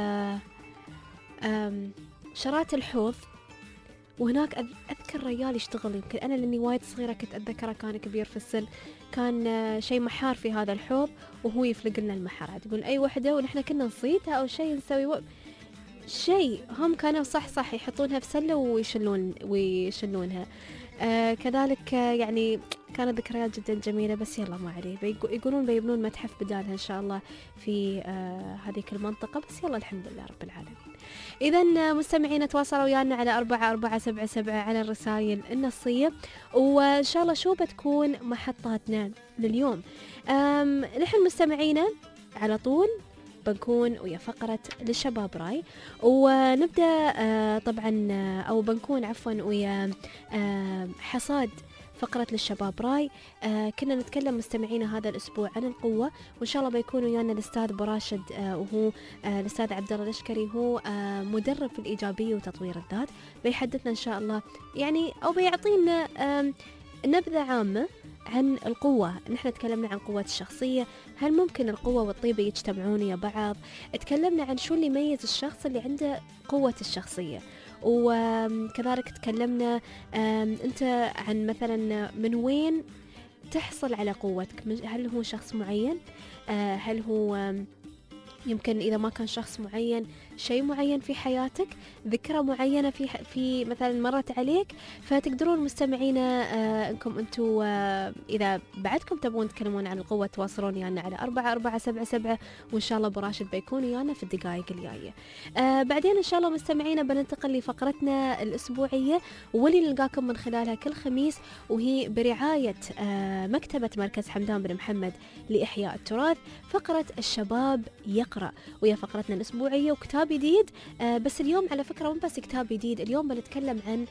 شرات الحوض، وهناك أذكر رجال يشتغل، يمكن أنا لأني وايد صغيرة كنت أتذكره كان كبير في السن، كان شيء محار في هذا الحوض وهو يفلق لنا المحارات، يقول أي وحدة ونحن كنا نصيدها أو شيء نسوي شيء، هم كانوا صح يحطونها في سلة ويشلونها. كذلك يعني كانت ذكريات جدا جميلة، بس يلا ما عليه، يقولون بيبنون متحف بدالها إن شاء الله في هذيك المنطقة، بس يلا الحمد لله رب العالمين. إذا مستمعين تواصلوا ويانا على 4477 على الرسائل النصية، وإن شاء الله شو بتكون محطاتنا لليوم. نحن مستمعينا على طول بنكون ويا فقرة للشباب راي، ونبدأ طبعا أو بنكون عفوا ويا حصاد فقرة للشباب راي. كنا نتكلم مستمعينا هذا الأسبوع عن القوة، وإن شاء الله بيكون ويانا الأستاذ براشد وهو الأستاذ عبد الله الأشكري، هو مدرب في الإيجابية وتطوير الذات، بيحدثنا إن شاء الله يعني أو بيعطينا نبذة عامة عن القوة. نحن تكلمنا عن قوة الشخصية، هل ممكن القوة والطيبة يجتمعون يا بعض؟ تكلمنا عن شو اللي يميز الشخص اللي عنده قوة الشخصية، وكذلك تكلمنا أنت عن مثلا من وين تحصل على قوتك، هل هو شخص معين، هل هو يمكن إذا ما كان شخص معين شيء معين في حياتك، ذكرى معينة في مثلا مرت عليك. فتقدرون مستمعينا انكم انتم اذا بعدكم تبغون تكلمون عن القوة تواصلون يعني على 4477، وان شاء الله براشد بيكون ويانا في الدقائق الجاية. بعدين ان شاء الله مستمعينا بننتقل لفقرتنا الاسبوعية واللي نلقاكم من خلالها كل خميس، وهي برعاية مكتبة مركز حمدان بن محمد لإحياء التراث، فقرة الشباب يقرأ، وهي فقرتنا الأسبوعية وكتاب جديد. بس اليوم على فكرة مو بس كتاب جديد، اليوم بنتكلم عن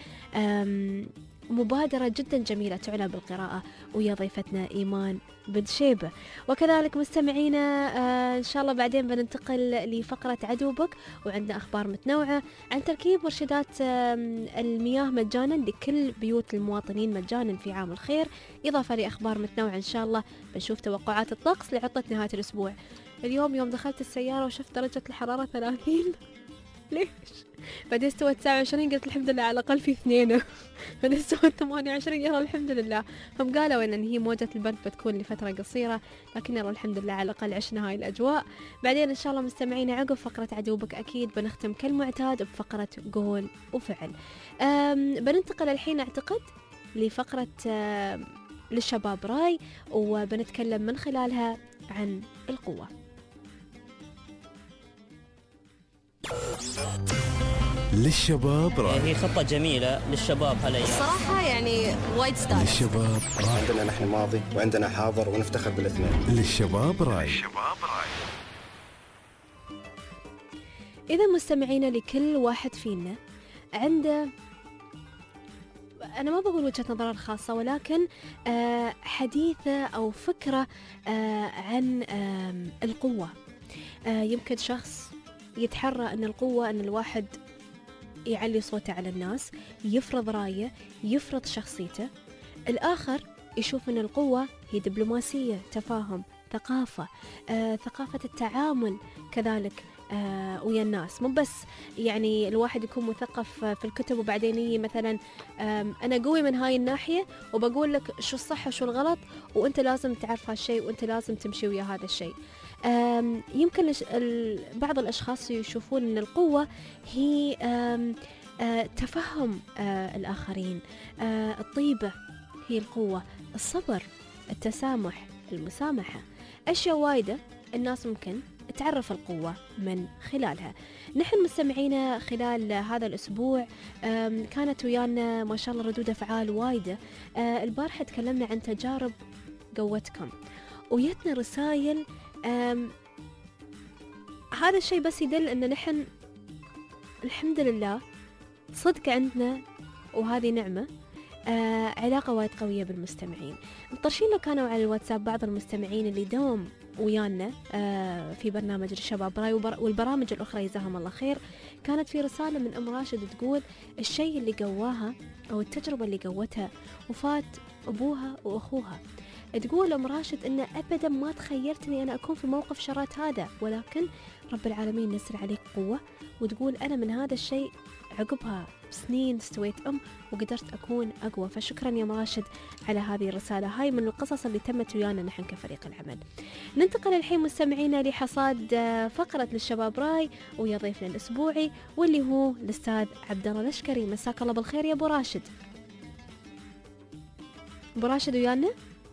مبادرة جدا جميلة تعنى بالقراءة، ويا ضيفتنا إيمان بن شيبة. وكذلك مستمعينا إن شاء الله بعدين بننتقل لفقرة عدوبك، وعندنا أخبار متنوعة عن تركيب مرشدات المياه مجانا لكل بيوت المواطنين مجانا في عام الخير، إضافة لأخبار متنوعة إن شاء الله. بنشوف توقعات الطقس لعطلة نهاية الأسبوع. اليوم يوم دخلت السيارة وشفت درجة الحرارة 30 ليش؟ بعدين استوت 29 قلت الحمد لله على الأقل في 2 بعدين استوت 28 يلا الحمد لله. هم قالوا إن هي موجة البرد بتكون لفترة قصيرة، لكن يلا الحمد لله على الأقل عشنا هاي الأجواء. بعدين إن شاء الله مستمعينا عقب فقرة عدوبك أكيد بنختم كالمعتاد بفقرة قول وفعل. بننتقل الحين أعتقد لفقرة للشباب راي، وبنتكلم من خلالها عن القوة. للشباب راي، هي خطة جميلة للشباب هالأيام الصراحة يعني وايد ستايل. للشباب راي، عندنا نحن ماضي وعندنا حاضر ونفتخر بالاثنين. للشباب راي. إذا مستمعين لكل واحد فينا عنده، أنا ما بقول وجهة نظر الخاصة، ولكن حديثة أو فكرة عن القوة. يمكن شخص يتحرى أن القوة أن الواحد يعلي صوته على الناس، يفرض رأيه، يفرض شخصيته. الآخر يشوف أن القوة هي دبلوماسية، تفاهم، ثقافة، ثقافة التعامل كذلك ويا الناس. مو بس يعني الواحد يكون مثقف في الكتب وبعدين يجي مثلا أنا قوي من هاي الناحية وبقول لك شو الصح وشو الغلط، وأنت لازم تعرف هالشيء وأنت لازم تمشي ويا هذا الشيء. يمكن بعض الأشخاص يشوفون أن القوة هي تفهم الآخرين، الطيبة هي القوة، الصبر، التسامح، المسامحة، أشياء وايدة الناس ممكن تعرف القوة من خلالها. نحن مستمعينا خلال هذا الأسبوع كانت ويانا ما شاء الله ردود أفعال وايدة. البارحة تكلمنا عن تجارب قوتكم ويتنا رسائل. هذا الشيء بس يدل أن نحن الحمد لله صدق عندنا، وهذه نعمة، علاقة وايد قوية بالمستمعين. مطرشين لو كانوا على الواتساب بعض المستمعين اللي دوم ويانا في برنامج الشباب راي والبرامج الأخرى جزاهم الله خير. كانت في رسالة من أم راشد تقول الشيء اللي قواها أو التجربة اللي قوتها وفات أبوها وأخوها. تقول أم راشد إن أبدا ما تخيلت إني أنا أكون في موقف شرات هذا، ولكن رب العالمين نزل عليك قوة. وتقول أنا من هذا الشيء عقبها سنين استويت وقدرت أكون أقوى. فشكرا يا راشد على هذه الرسالة. هاي من القصص اللي تمت ويانا نحن كفريق العمل. ننتقل الحين مستمعينا لحصاد فقرة للشباب راي ويا ضيفنا الأسبوعي واللي هو الأستاذ عبد الله الأشكري. مساك الله بالخير يا أبو راشد. أبو راشد ويانا؟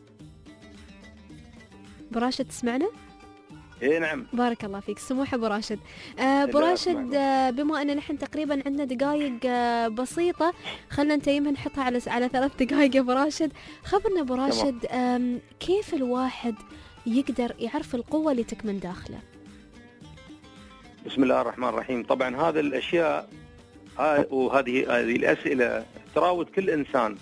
أبو راشد تسمعنا؟ ايه نعم. بارك الله فيك. سموح ابو راشد. ابو راشد بما ان نحن تقريبا عندنا دقائق بسيطه، خلنا نتيمها نحطها على 3 دقائق. يا ابو راشد خبرنا ابو راشد كيف الواحد يقدر يعرف القوه اللي تكمن داخله؟ بسم الله الرحمن الرحيم. طبعا هذه الاشياء وهذه الاسئله تراود كل انسان،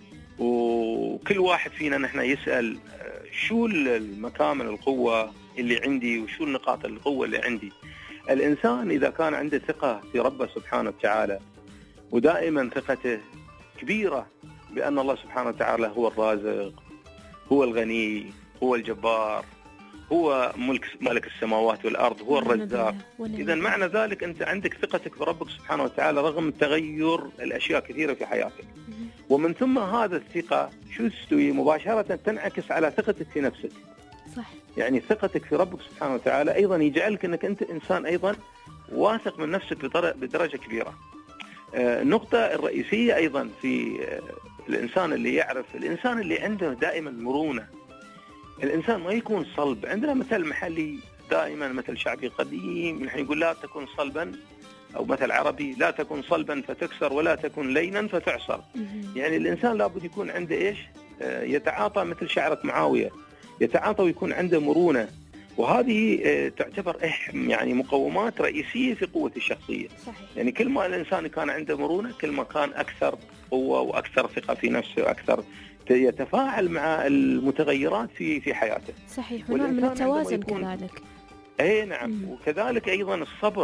وكل واحد فينا نحن يسال شو المكامن القوه اللي عندي وشو النقاط القوة اللي عندي. الإنسان إذا كان عنده ثقة في ربه سبحانه وتعالى ودائما ثقته كبيرة بأن الله سبحانه وتعالى هو الرازق، هو الغني، هو الجبار، هو ملك السماوات والأرض، هو الرزاق، إذا معنى ذلك أنت عندك ثقتك بربك سبحانه وتعالى رغم تغير الأشياء كثيرة في حياتك. ومن ثم هذا الثقة شو تستوي مباشرة تنعكس على ثقتك في نفسك. صح. يعني ثقتك في ربك سبحانه وتعالى أيضا يجعلك أنك أنت إنسان أيضا واثق من نفسك بدرجة كبيرة. النقطة الرئيسية أيضا في الإنسان اللي يعرف، الإنسان اللي عنده دائما مرونة، الإنسان ما يكون صلب. عندنا مثل محلي دائما، مثل شعبي قديم نحن يقول لا تكن صلبا، أو مثل عربي لا تكن صلبا فتكسر ولا تكن لينا فتعصر. يعني الإنسان لابد يكون عنده إيش؟ يتعاطى مثل شعرة معاوية، يتعاطى ويكون عنده مرونة، وهذه تعتبر يعني مقومات رئيسية في قوة الشخصية. صحيح. يعني كل ما الإنسان كان عنده مرونة كل ما كان أكثر قوة وأكثر ثقة في نفسه وأكثر يتفاعل مع المتغيرات في حياته. صحيح. ونوع من التوازن كذلك. أي نعم. وكذلك أيضا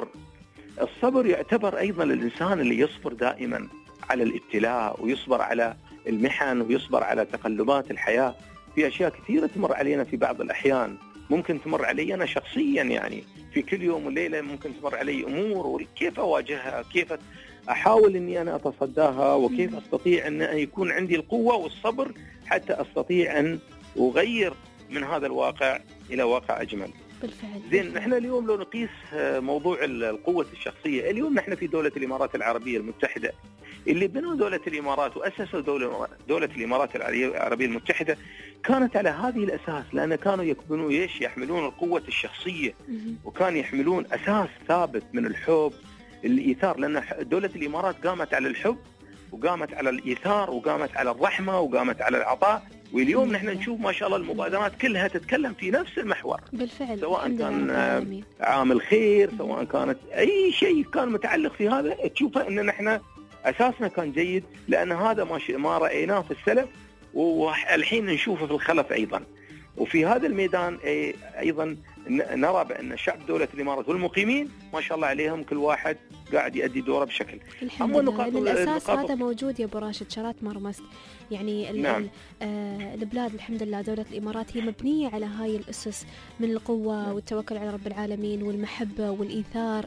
الصبر يعتبر أيضا الإنسان اللي يصبر دائما على الابتلاء ويصبر على المحن ويصبر على تقلبات الحياة. في أشياء كثيرة تمر علينا في بعض الأحيان، ممكن تمر علي أنا شخصيا، يعني في كل يوم وليلة ممكن تمر علي أمور، وكيف أواجهها، كيف أحاول أني أنا أتصداها، وكيف أستطيع أن يكون عندي القوة والصبر حتى أستطيع أن أغير من هذا الواقع إلى واقع أجمل. بالفعل. زين، نحن اليوم لو نقيس موضوع القوة الشخصية، اليوم نحن في دولة الإمارات العربية المتحدة، اللي بنوا دولة الإمارات وأسسوا دولة الإمارات العربية المتحدة كانت على هذه الأساس، لأن كانوا يكونوا يحملون القوة الشخصية، وكان يحملون أساس ثابت من الحب، الإيثار، لأن دولة الإمارات قامت على الحب وقامت على الإيثار وقامت على الرحمة وقامت على العطاء. واليوم نحن نشوف ما شاء الله المبادرات كلها تتكلم في نفس المحور. بالفعل. سواء كان عامل خير، سواء كانت أي شيء كان متعلق في هذا، تشوفه أن نحن أساسنا كان جيد، لأن هذا ما رأيناه في السلف والحين نشوفه في الخلف أيضا. وفي هذا الميدان أيضا نرى بأن شعب دولة الإمارات والمقيمين ما شاء الله عليهم كل واحد قاعد يؤدي دوره بشكل. الحمد لله. الأساس هذا موجود يا أبو راشد، شرات مرمست. يعني نعم. البلاد الحمد لله دولة الإمارات هي مبنية على هاي الأسس من القوة والتوكل على رب العالمين والمحبة والإيثار،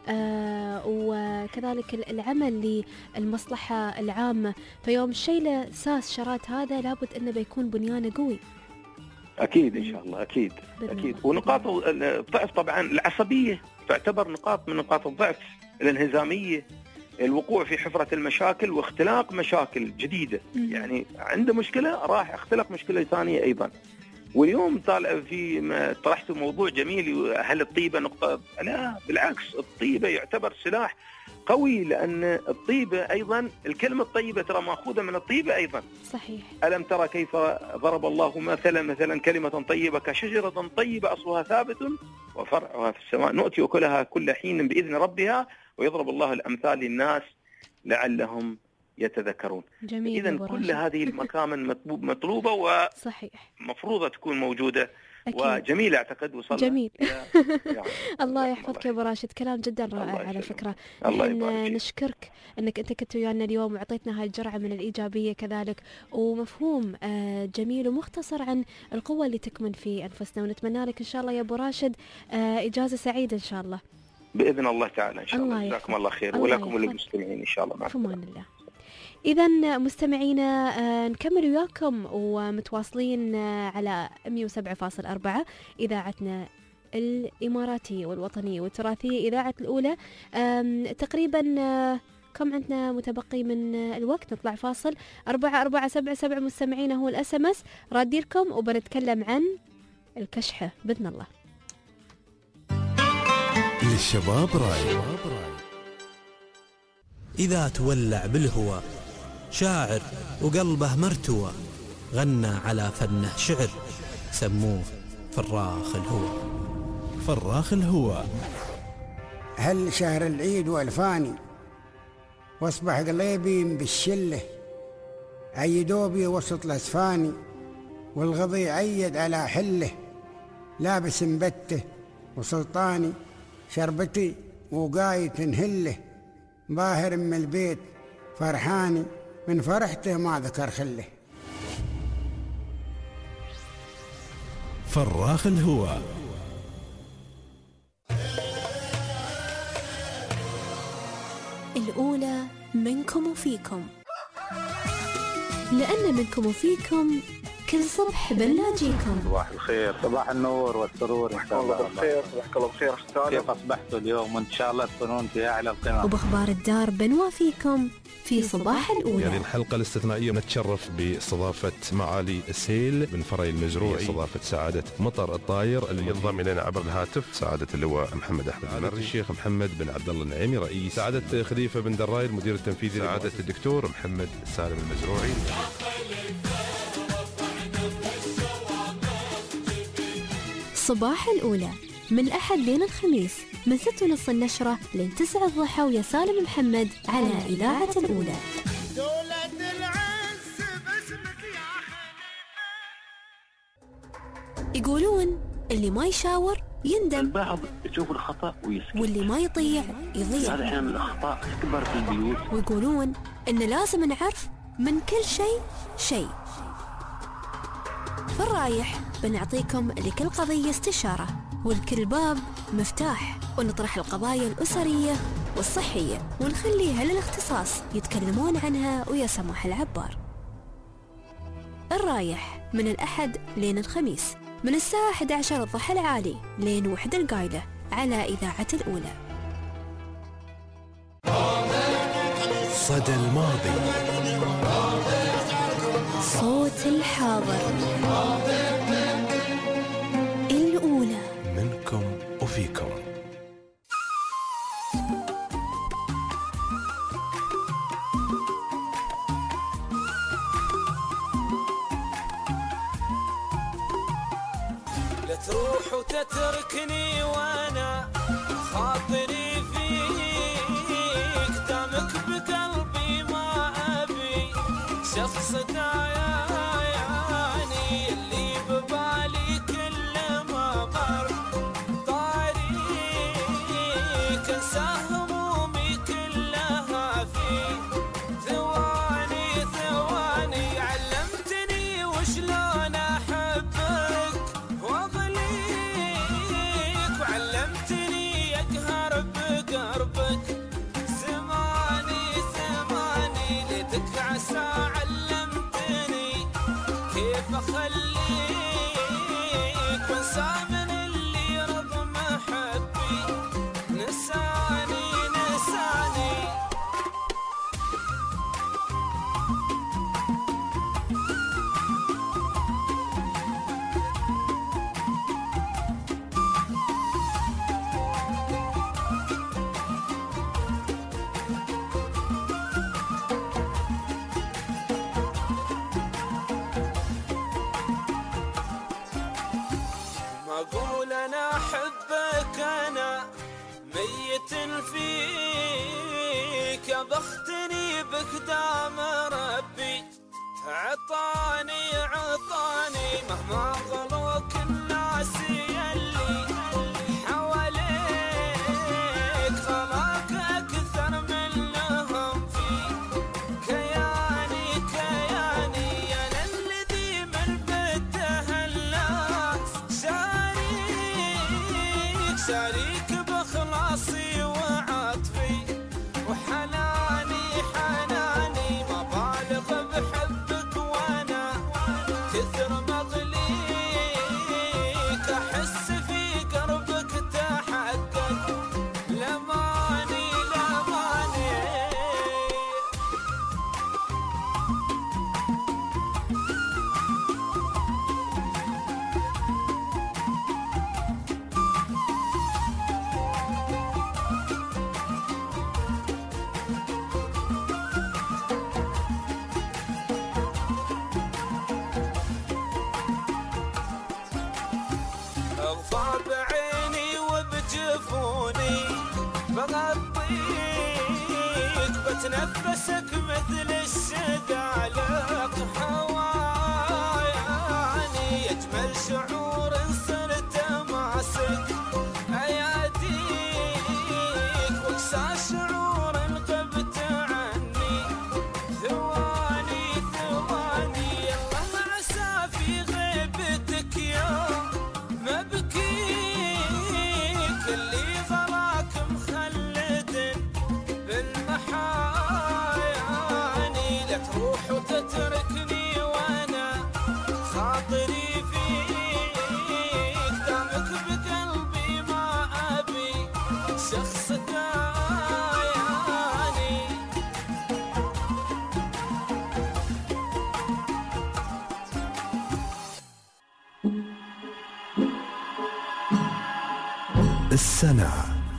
وكذلك العمل للمصلحة العامة. فيوم الشيء لأساس شرات هذا لابد أنه بيكون بنيانه قوي. اكيد ان شاء الله، اكيد اكيد. ونقاط الضعف طبعا العصبيه تعتبر نقاط من نقاط الضعف، الانهزاميه، الوقوع في حفرة المشاكل واختلاق مشاكل جديدة. يعني عنده مشكلة راح اختلق مشكلة ثانية أيضا. واليوم طالع في طرحت موضوع جميل، هل الطيبة نقطة؟ لا بالعكس، الطيبة يعتبر سلاح قوي، لأن الطيبة أيضا الكلمة الطيبة ترى مأخوذة من الطيبة أيضا. صحيح. ألم ترى كيف ضرب الله مثلا كلمة طيبة كشجرة طيبة أصلها ثابت وفرعها في السماء نؤتي أكلها كل حين بإذن ربها ويضرب الله الأمثال للناس لعلهم يتذكرون. إذن كل هذه المكامن مطلوبة ومفروضة تكون موجودة. أكيد. وجميل أعتقد وصلنا. جميل. الله يحفظك يا أبو راشد، كلام جدا رائع على فكرة. نشكرك أنك أنت كنت ويانا اليوم وعطيتنا هاي الجرعة من الإيجابية كذلك، ومفهوم جميل ومختصر عن القوة اللي تكمن في أنفسنا، ونتمنى لك إن شاء الله يا أبو راشد إجازة سعيدة إن شاء الله. بإذن الله تعالى إن شاء الله. جزاكم الله خير ولكم وللمستمعين إن شاء الله. مع أمان الله. إذا مستمعينا نكمل وياكم ومتواصلين على 107.4 إذاعتنا الإماراتية والوطنية والتراثية، إذاعة الأولى. تقريبا كم عندنا متبقي من الوقت؟ نطلع فاصل. 4477 مستمعينا هو الSMS رادي لكم، وبنتكلم عن الكشحة بإذن الله. للشباب راي. إذا تولع بالهوى شاعر وقلبه مرتوى، غنى على فنه شعر، سموه فراخ الهوى. فراخ الهوى. هل شهر العيد والفاني واصبح قليبي بالشله، عيدوبي وسط الاسفاني والغضي عيد على حله، لابس مبته وسلطاني شربتي وقاية هله، باهر من البيت فرحاني من فرحته ما ذكر خله. فراخ الهوى. الأولى منكم وفيكم، لأن منكم وفيكم كل صبح بنلاقيكم. صباح الخير، صباح النور والسرور ان شاء الله. صباح الخير، صباحك الله بخير اختار. كيف اصبحتوا اليوم؟ وان شاء الله تكونون في اعلى القمم. وباخبار الدار بنوافيكم في صباح الأولى. يعني الحلقة الاستثنائية نتشرف باستضافة معالي السيل بن فري المزروعي، استضافة سعادة مطر الطاير اللي ينضم إلينا عبر الهاتف، سعادة اللواء محمد أحمد المري، الشيخ محمد بن عبد الله النعيمي رئيس، سعادة خليفة بن دراي المدير التنفيذي، سعادة الدكتور محمد سالم المزروعي. صباح الأولى من الأحد لين الخميس من 6:30 النشرة لين 9 الضحى، ويا سالم محمد على إذاعة الأولى. يقولون اللي ما يشاور يندم، البعض يشوف الخطأ ويسكت، واللي ما يطيع يضيع. هذا أحيانا الأخطاء تكبر في البيوت. ويقولون إن لازم نعرف من كل شيء. فالرايح بنعطيكم لكل قضية استشارة، والكل باب مفتاح، ونطرح القضايا الأسرية والصحية ونخليها للاختصاص يتكلمون عنها ويا سماح العبار. الرايح من الأحد لين الخميس من الساعة 11 الضحى العالي لين 1 القايلة على إذاعة الأولى. صدى الماضي، صوت الحاضر. الأولى منكم وفيكم. لا تروح وتتركني وانا خاطري فيك، دامك بقلبي ما ابي شخص داياني، اللي ببالي كل ما مر طريق انسى همومي كلها في ثواني. علمتني وشلون احبك واظليك، وعلمتني اقهر بقربك. زماني ليتك عسى علمتني كيف اخليك نسى من اللي رضى محبي نساني نساني أقول أنا أحبك أنا ميت فيك يا بختني بك دام ربي عطاني مهما غلوك الناس يلي حواليك غلاك أكثر منهم في كياني أنا الذي من بتهلا شاريك بخلاصي وعاطفي وحناني ما بالغ بحبك وانا كثر مغليك احس في قربك تحقق لماني اغفى بعيني وبجفوني بغطيك بتنفسك مثل الشذالق حواياني يجمل شعور صرت ماسك اياديك واقسى شعور غبت عني ثواني الله ما عسى في غيبتك يوم ما بكيك اللي غلاك مخلد بالمحاياني لا تروح وتتركني وانا خاطري فيك دامك بقلبي ما ابي شخص داياني السنة.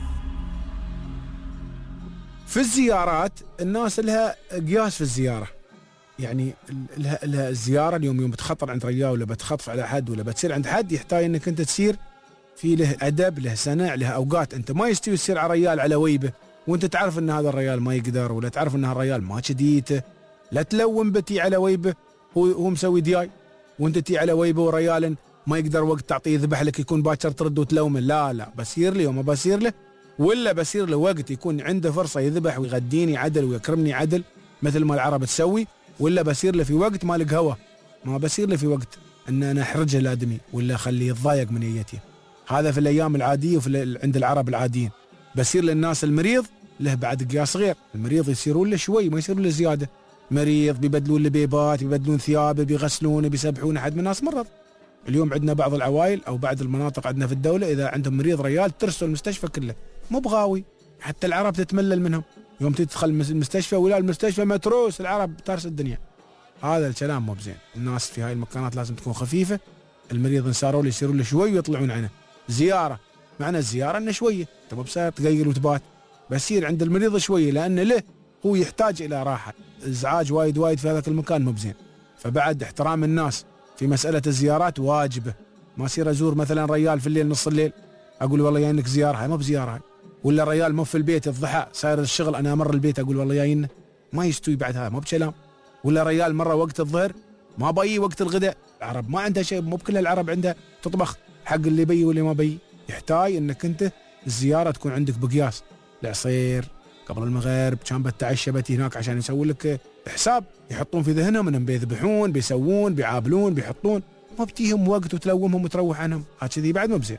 في الزيارات الناس لها قياس في الزيارة، يعني لها الزيارة اليوم بتخطر عند رجال ولا بتخطف على حد ولا بتصير عند حد يحتاج انك انت تسير في له أدب له سنع له أوقات. انت ما يستوي تصير على رجال على ويبه وانت تعرف ان هذا الرجال ما يقدر ولا تعرف ان هالرجال ما شديته، لا تلوم بتي على ويبه هو مسوي دياي وانت تي على ويبه وريال ما يقدر وقت تعطيه يذبح لك يكون باكر ترد وتلومه. لا بسير له وما بسير له، ولا بسير له وقت يكون عنده فرصة يذبح ويغديني عدل ويكرمني عدل مثل ما العرب تسوي، ولا بسير له في وقت ما لق هوا، ما بسير له في وقت ان انا احرجه الادمي ولا اخليه يتضايق من نيتي. هذا في الايام العاديه وفي عند العرب العاديين. بسير للناس المريض له بعد قياس غير، المريض يصيرون له شوي ما يصيرون له زياده. مريض بيبدلون له بيبات، بيبدلون ثيابه، بيغسلونه، بيسبحون. احد من الناس مرض اليوم عندنا بعض العوائل او بعض المناطق عندنا في الدوله اذا عندهم مريض ريال ترسل المستشفى كله، مو بغاوي، حتى العرب تتملل منهم. يوم تدخل المستشفى ولا المستشفى متروس، العرب تارس الدنيا. هذا الكلام مو بزين. الناس في هاي المكانات لازم تكون خفيفه. المريض انساروا له يصيروا له شوي ويطلعون عنه. زياره معنى الزياره انه شويه انت مو بصير تقيل وتبات، بس يصير عند المريض شويه لان له هو يحتاج الى راحه. ازعاج وايد في هذاك المكان مو بزين. فبعد احترام الناس في مساله الزيارات واجبه. ما يصير ازور مثلا ريال في الليل نص الليل اقول والله جاينك زياره، هاي مو بزياره هاي. ولا الريال مو في البيت الضحى صاير الشغل انا امر البيت اقول والله جاينا، ما يستوي بعد هذا مو بكلام. ولا ريال مره وقت الظهر ما بي وقت الغداء، العرب ما عندها شيء، مو بكل العرب عندها تطبخ حق اللي بي واللي ما بي. يحتاج انك انت الزياره تكون عندك بقياس. العصير قبل المغرب كان بتعشى بتي هناك عشان يسوي لك حساب، يحطون في ذهنهم انهم بيذبحون بيسوون بيعابلون بيحطون، ما بتيهم وقت وتلومهم وتروح عنهم. هكذي بعد مو بزين.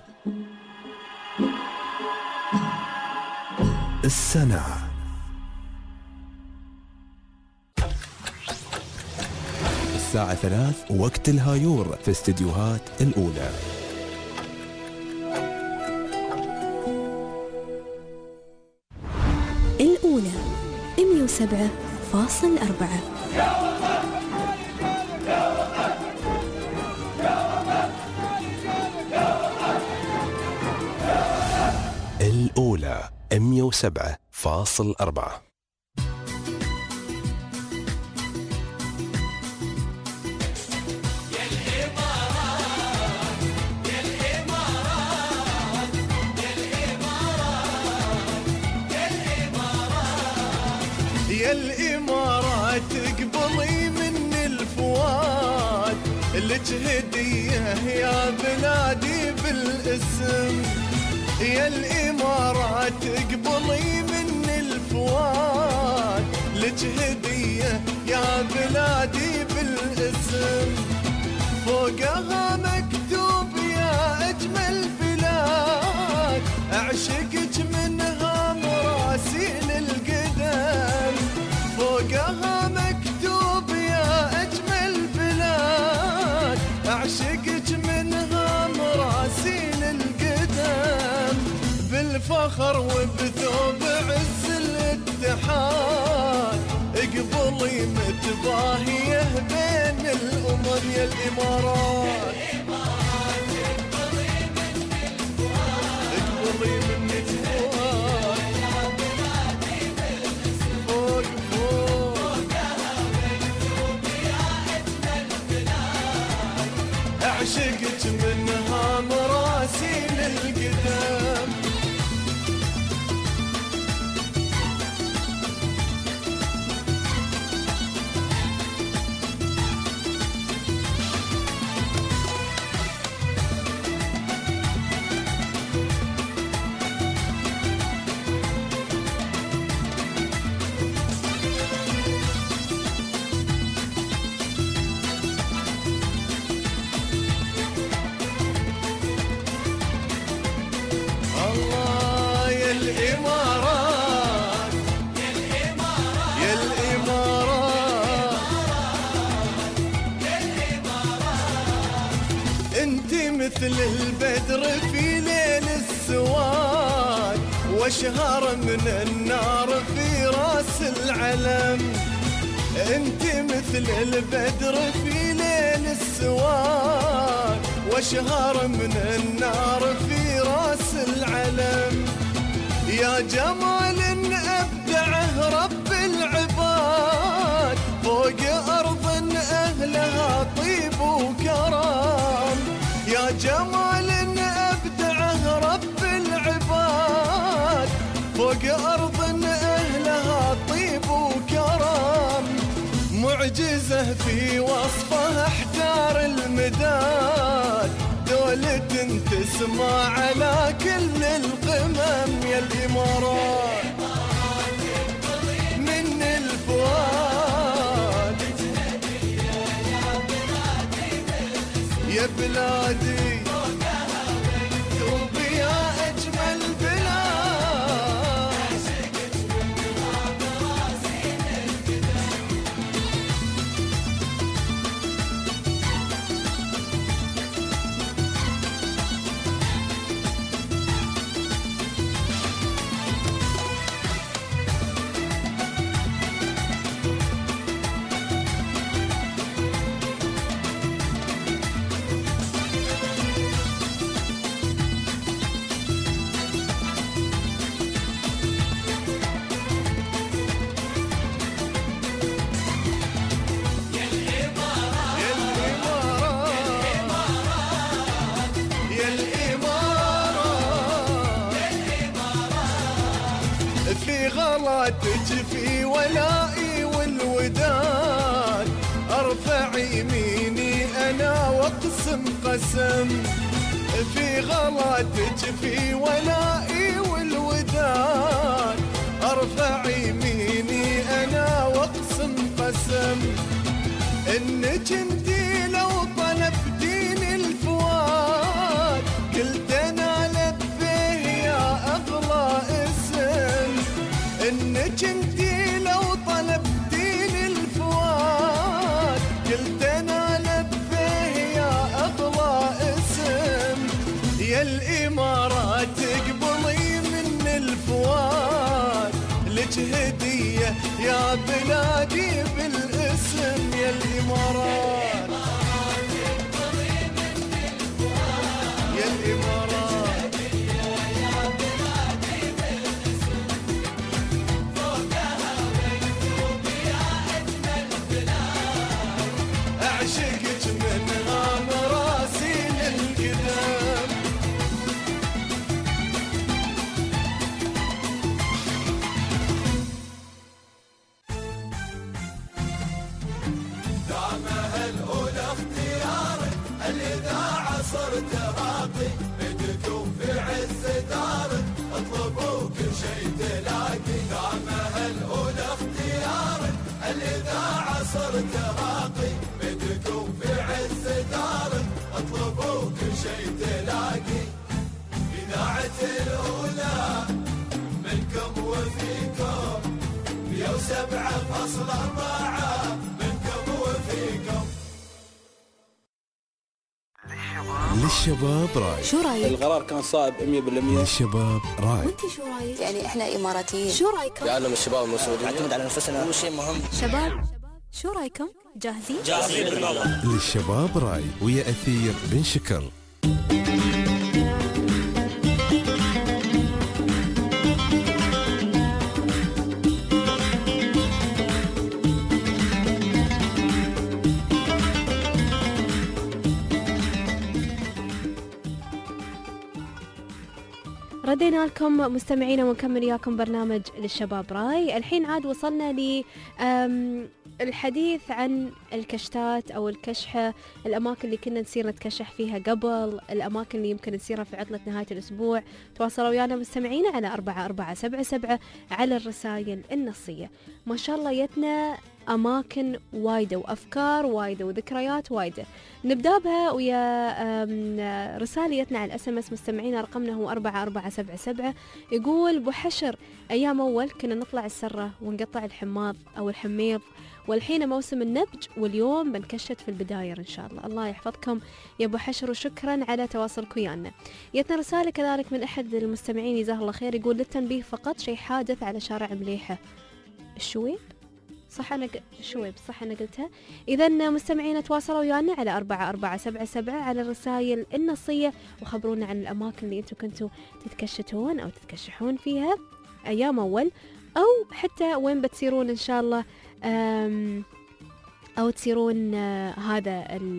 السنة. الساعة 3 وقت الهايور في استديوهات الأولى. 107.4. الأولى 107.4. يا الإمارات قبلي من الفؤاد لك هدية يا بلادي بالاسم. يا الإمارات قبلي من الفؤاد لك هدية يا بلادي بالاسم. فوقها مكتوب يا أجمل بلاد أعشقك منها مراسيل القدم. فوقها مكتوب يا أجمل بلاد أعشقك منها مراسيل القدم. بالفخر وبثوب عز الاتحاد اقبلي متباهية بين الأمم. يا الإمارات اقبلي من الفؤاد فوق فوق أعشقك منها مراسيل القدم. الله يا الإمارات يا الإمارات انت مثل البدر في ليل السواد واشهر من النار في راس العلم. انت مثل البدر في ليل السواد واشهر من النار في راس العلم. يا جمال أبدعه رب العباد فوق أرض أهلها طيب وكرم. يا جمال أبدعه رب العباد فوق أرض أهلها طيب وكرم. معجزة في وصفها احتار المداد دولة تسمع على كل القمم. يا الإمارات من الفؤاد يا بلادي دوبي يا أجمل بلاد. في غلاتك في ولائي والوداد ارفع يميني انا واقسم قسم. في غلاتك في ولائي والوداد ارفع يميني انا واقسم قسم. انك انتي لو طلبتيني الفؤاد قلت انا لبيه يا اغلى اسم. انك انتي لو طلبتيني الفؤاد قلت انا لبيه يا اغلى اسم. يا الامارات قبلي من الفؤاد لك لك هدية يا بلادي بالاسم يا الإمارات يا الإمارات أعشقك من غام راسي للقدام دعمها الأولى اختيارك الإذاعة صرت راقي بدكم في عز دارك اطلبوا كل شيء تلاقي دعمها الأولى اختيارك الإذاعة صرت راقي بدكم في عز دارك اطلبوا كل شيء تلاقي إذاعة الأولى منكم وفيكم 107.4 منكم وفيكم للشباب راي. شو رايك؟ القرار كان صائب 100%. للشباب راي. وانت شو رايك؟ يعني احنا اماراتيين، شو رايكم؟ يعلم الشباب المسؤولين، نعتمد على نفسنا، هو شيء مهم. شباب شو رايكم؟ جاهزين؟ جاهزين بالله. للشباب راي ويا أثير بن شكر. ردينا لكم مستمعينا ونكمل وياكم برنامج للشباب راي. الحين عاد وصلنا للحديث عن الكشتات أو الكشحة، الأماكن اللي كنا نسير نتكشح فيها قبل، الأماكن اللي يمكن نسيرها في عطلة نهاية الأسبوع. تواصلوا ويانا مستمعينا على 4477 على الرسائل النصية. ما شاء الله يتنا أماكن وايدة وأفكار وايدة وذكريات وايدة. نبدأ بها ويا رساليتنا على الSMS مستمعينا، رقمنا هو 4477. يقول بو حشر أيام أول كنا نطلع السرة ونقطع الحماض أو الحميض، والحين موسم النبج واليوم بنكشت في البداير إن شاء الله. الله يحفظكم يا أبو حشر وشكرا على تواصلكم ويانا. يتنا رسالة كذلك من أحد المستمعين جزاه الله خير، يقول للتنبيه فقط شيء حادث على شارع مليحة الشويب، صح أنا شويب صح أنا قلتها. إذا مستمعين تواصلوا ويانا على 4477 على الرسائل النصية وخبرونا عن الأماكن اللي أنتم كنتوا تتكشتون أو تتكشحون فيها أيام أول، أو حتى وين بتسيرون إن شاء الله، أو تسيرون هذا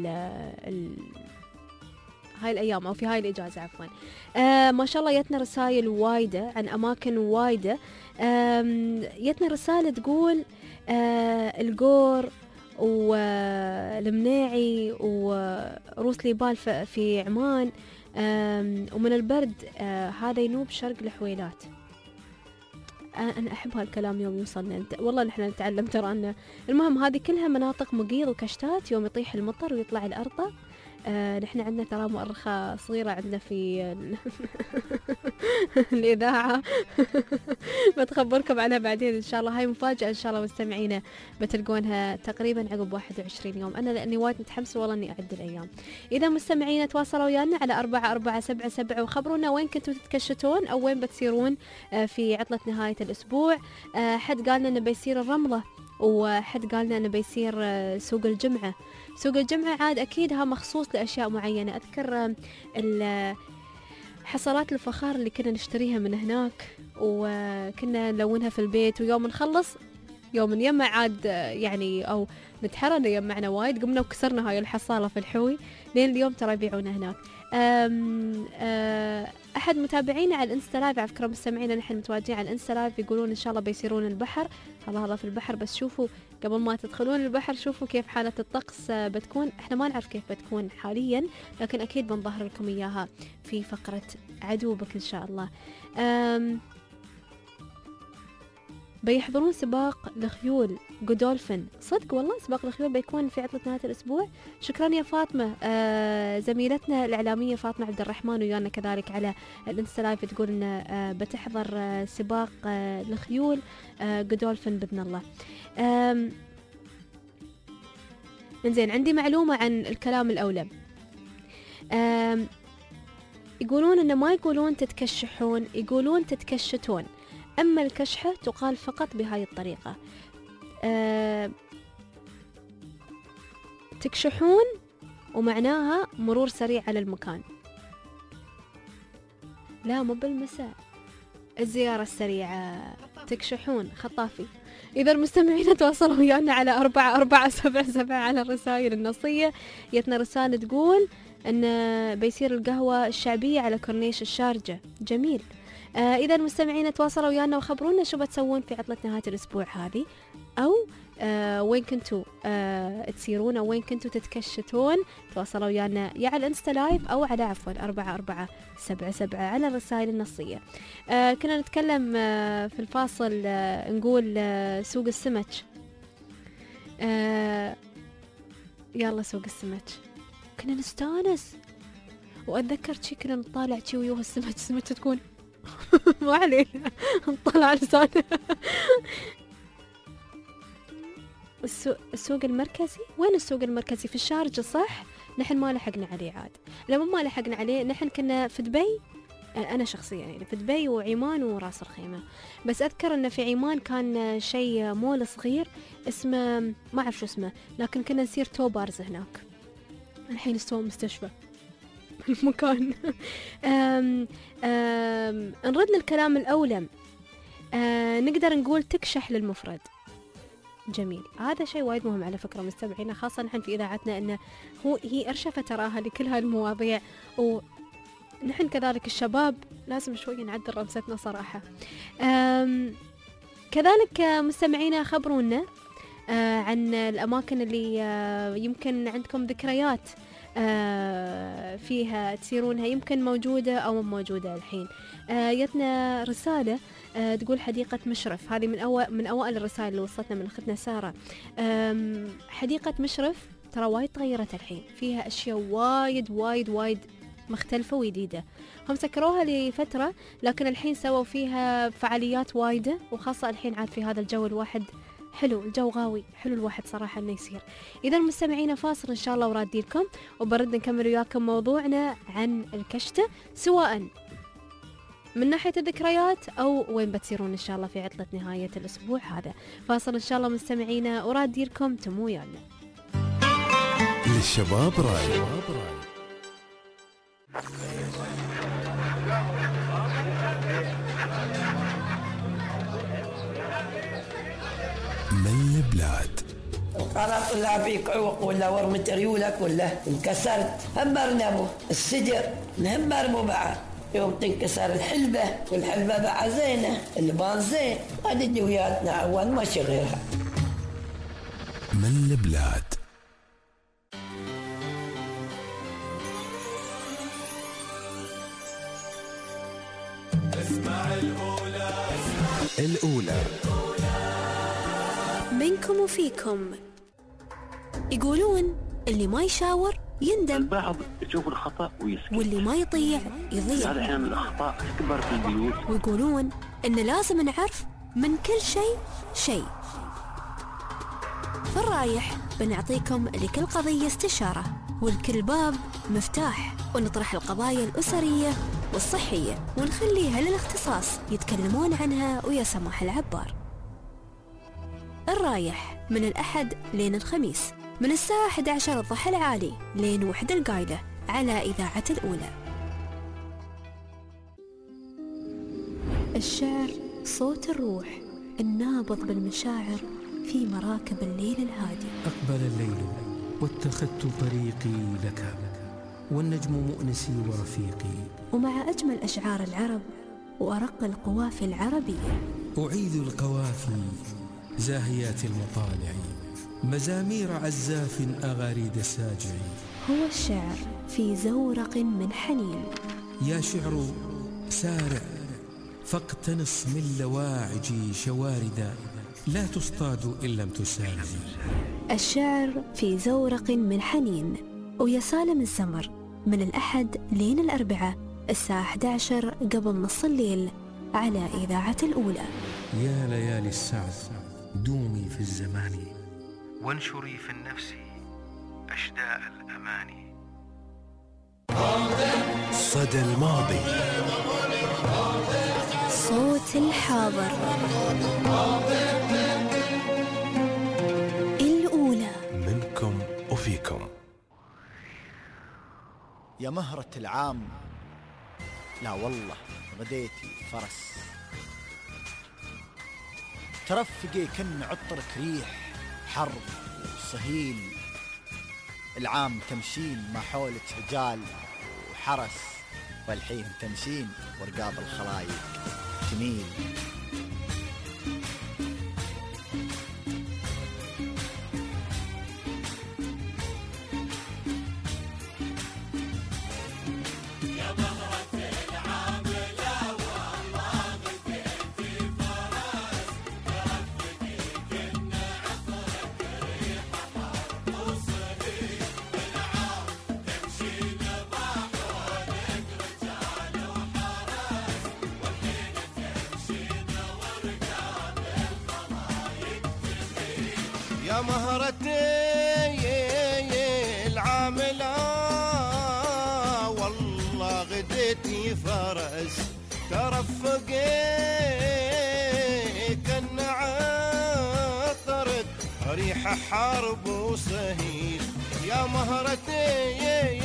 هاي الأيام أو في هاي الإجازة عفوا. ما شاء الله يتنا رسائل وايدة عن أماكن وايدة. يتنا رسالة تقول القور والمناعي وروس ليبال في عمان، ومن البرد هذا ينوب شرق الحويلات. أنا أحب هالكلام يوم يوصلنا، والله نحن نتعلم ترى أنه المهم هذه كلها مناطق مقيض وكشتات يوم يطيح المطر ويطلع الأرض. نحن عندنا ترى مؤرخة صغيرة عندنا في الإذاعة بتخبركم عنها بعدين إن شاء الله. هاي مفاجأة إن شاء الله مستمعينا بتلقونها تقريبا عقب 21 يوم. أنا لأني وايد متحمسة والله إني أعد الأيام. إذا مستمعينا تواصلوا ويانا على 4477 وخبرونا وين كنتوا تتكشتون أو وين بتسيرون في عطلة نهاية الأسبوع. حد قالنا إنه بيصير الرملة، وحد قالنا إنه بيصير سوق الجمعة. سوق الجمعة عاد أكيد ها مخصوص لأشياء معينة. أذكر حصلات الفخار اللي كنا نشتريها من هناك وكنا نلونها في البيت، ويوم نخلص يوم نجمع عاد يعني أو نتحرى يجمعنا وايد، قمنا وكسرنا هاي الحصالة في الحوي لين اليوم ترى يبيعونها هناك. أحد متابعينا على الانستا لايف، على فكرة مستمعينا نحن متواجدين على الانستا لايف، يقولون إن شاء الله بيصيرون البحر. الله في البحر، بس شوفوا قبل ما تدخلون البحر شوفوا كيف حالة الطقس بتكون. احنا ما نعرف كيف بتكون حاليا، لكن أكيد بنظهر لكم إياها في فقرة عدوبك إن شاء الله. بيحضرون سباق الخيول جودولفين، صدق والله سباق الخيول بيكون في عطلة نهاية الأسبوع. شكرا يا فاطمة، زميلتنا الإعلامية فاطمة عبد الرحمن ويانا كذلك على الانستا لايف تقول إن بتحضر سباق الخيول جودولفين بإذن الله. إنزين عندي معلومة عن الكلام الأولى. يقولون إن ما يقولون تتكشحون، يقولون تتكشتون. أما الكشحة تقال فقط بهاي الطريقة. تكشحون ومعناها مرور سريع على المكان. لا مو بالمساء، الزيارة السريعة تكشحون خطافي. إذا المستمعين تواصلوا ويانا على 4477 على الرسائل النصية. يتنا رسالة تقول أن بيصير القهوة الشعبية على كورنيش الشارجة. جميل. إذا المستمعين تواصلوا ويانا وخبرونا شو بتسوون في عطلة نهاية الأسبوع هذه، أو وين كنتوا تسيرون، أو وين كنتوا تتكشتون. تواصلوا ويانا يا على الانستا لايف أو على 4477 على الرسائل النصية. كنا نتكلم في الفاصل نقول سوق السمك. يلا سوق السمك كنا نستانس، وأتذكر شي كنا نطالع شي ويوه السمك تكون ما علينا نطلع لسانه. السوق المركزي، وين السوق المركزي؟ في الشارجة صح؟ نحن ما لحقنا عليه عاد. لما ما لحقنا عليه نحن كنا في دبي، أنا شخصيا يعني في دبي وعمان وراس الخيمة. بس أذكر أن في عمان كان شيء مول صغير اسمه ما أعرف شو اسمه، لكن كنا نسير تو بارز هناك. الحين استوى مستشفى المكان. نرد للكلام الأولى. نقدر نقول تكشح للمفرد. جميل، هذا شيء وايد مهم على فكرة مستمعينا، خاصة نحن في إذاعتنا أنه هي أرشفة تراها لكل هاي المواضيع، ونحن كذلك الشباب لازم شوي نعدل رمستنا صراحة. كذلك مستمعينا خبرونا عن الأماكن اللي يمكن عندكم ذكريات فيها تسيرونها، يمكن موجودة أو مو موجودة الحين. جتنا رسالة تقول حديقة مشرف، هذه من أوائل الرسائل اللي وصلتنا من أختنا سارة. حديقة مشرف ترى وايد تغيرت الحين، فيها أشياء وايد وايد وايد مختلفة وجديدة. هم سكروها لفترة لكن الحين سووا فيها فعاليات وايدة، وخاصة الحين عاد في هذا الجو الواحد حلو، الجو غاوي حلو الواحد صراحة انه يصير. اذا مستمعينا فاصل ان شاء الله ورادي لكم، وبرد نكمل وياكم موضوعنا عن الكشتة، سواء من ناحية الذكريات او وين بتصيرون ان شاء الله في عطلة نهاية الاسبوع هذا. فاصل ان شاء الله مستمعينا ورادي لكم، تمو يانا للشباب راي. من البلاد أنا طلع فيك عوق ولا ورمت ريولك ولا انكسرت، هم برنمو السجر هم برمو بعد. يوم تنكسر الحلبة والحلبة بعد زينة، اللبان زين، هذه جوياتنا أول ما غيرها. من البلاد. اسمع الأولى منكم وفيكم. يقولون اللي ما يشاور يندم، البعض يشوف الخطأ ويسكت، واللي ما يطيع يضيع. هذا أحيانا الأخطاء تكبر في البيوت. ويقولون إن لازم نعرف من كل شيء. في الرايح بنعطيكم لكل قضية استشارة، والكل باب مفتاح، ونطرح القضايا الأسرية والصحية ونخليها للاختصاص يتكلمون عنها ويا سماح العبار. الرايح من الأحد لين الخميس من الساعة 11 الضحى العالي لين 1 القايلة على إذاعة الأولى. الشعر صوت الروح النابض بالمشاعر في مراكب الليل الهادي. أقبل الليل واتخذت طريقي لك، والنجم مؤنسي ورفيقي. ومع أجمل أشعار العرب وأرق القوافي العربية أعيد القوافي زاهيات المطالع، مزامير عزاف أغاريد الساجع. هو الشعر في زورق من حنين. يا شعر سارع فاقتنص من لواعجي شواردا، لا تصطاد إن لم تسارع. الشعر في زورق من حنين، ويا سالم الزمر من الأحد لين الأربعاء الساعة 11 قبل نص الليل على إذاعة الأولى. يا ليالي السعد دومي في الزمان، وانشري في النفس أشداء الأماني. صدى الماضي، صوت الحاضر. الأولى منكم وفيكم. يا مهرة العام، لا والله غديتي فرس، ترفقي كن عطرك ريح حرب وصهيل. العام تمشين ما حولك رجال وحرس، والحين تمشين ورقاب الخلايق تميل. يا مهرتي العاملة والله غديتي فرس، ترفقي كن عطرك ريح حرب وصهيل. يا مهرتي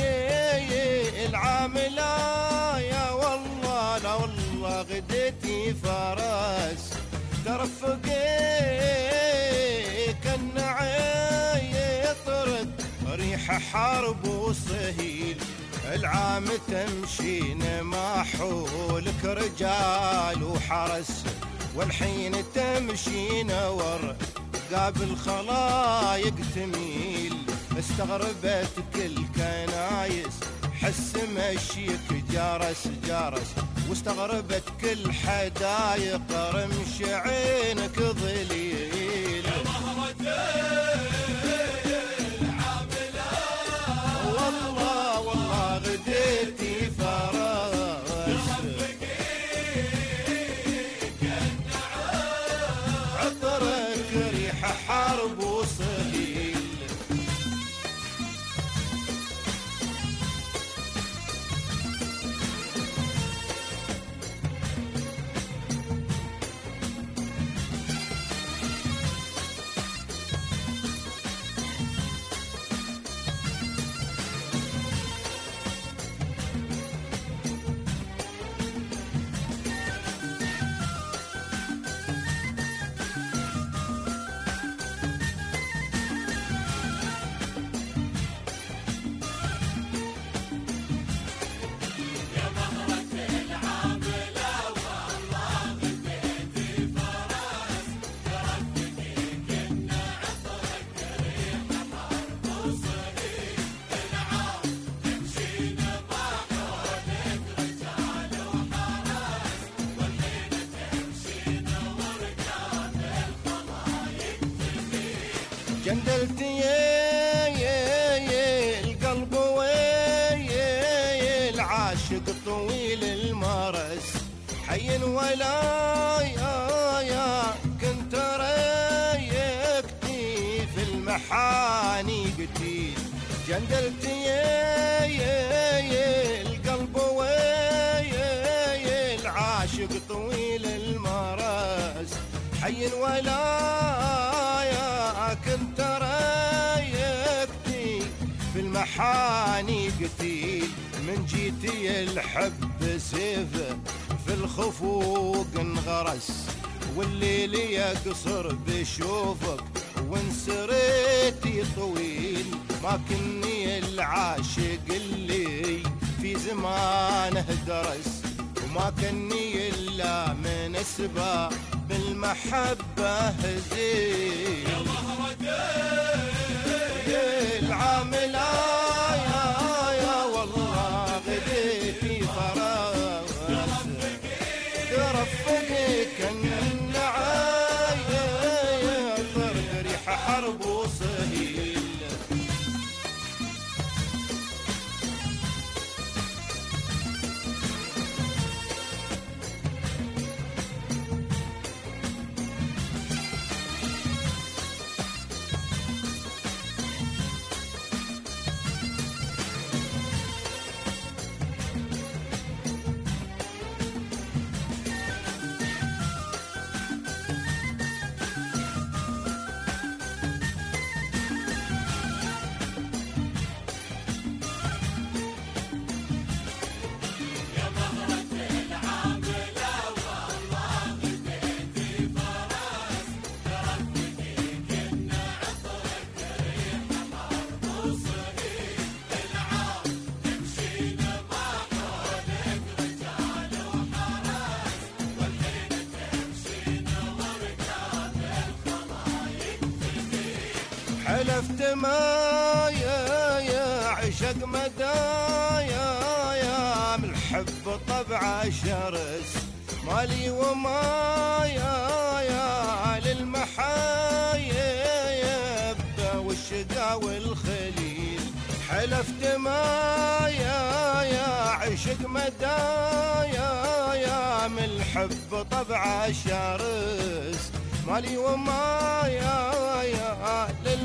العاملة يا والله لا والله غديتي فرس، ترفقي كن عطرك ريح حرب وصهيل. العام تمشين ما حولك رجال وحرس، والحين تمشين ورقاب الخلايق تميل. استغربت كل كنايس حس مشيك جرس جرس، واستغربت كل حدايق رمش عينك ظليل. يا مهرتي العاملة والله والله غديتي فرس، عطرك ريح حرب وصهيل. جندلتي القلب العاشق طويل المرس، حي ولا يا كنت ريكتي في المحاني قتيل. جندلتي القلب العاشق طويل المرس، حي ولا يا كنت ريكتي في المحاني قتيل. من جيتي الحب سيفه في الخفوق انغرس، والليل يقصر بشوفك وانسريتي طويل. ما كني العاشق اللي في زمانه درس، وما كني إلا من أسباب بالمحبة زين. يا مهرتي العاملة يا والله غديتي فرس، ترفقي كن عطر ريح حرب وصهيل. حلفت ما يا عشق مدايا يا من الحب طبع شرس مالي وما يا للمحايب والشقا والخليل حلفت ما يا عشق مدايا يا من الحب طبع شرس مالي وما يا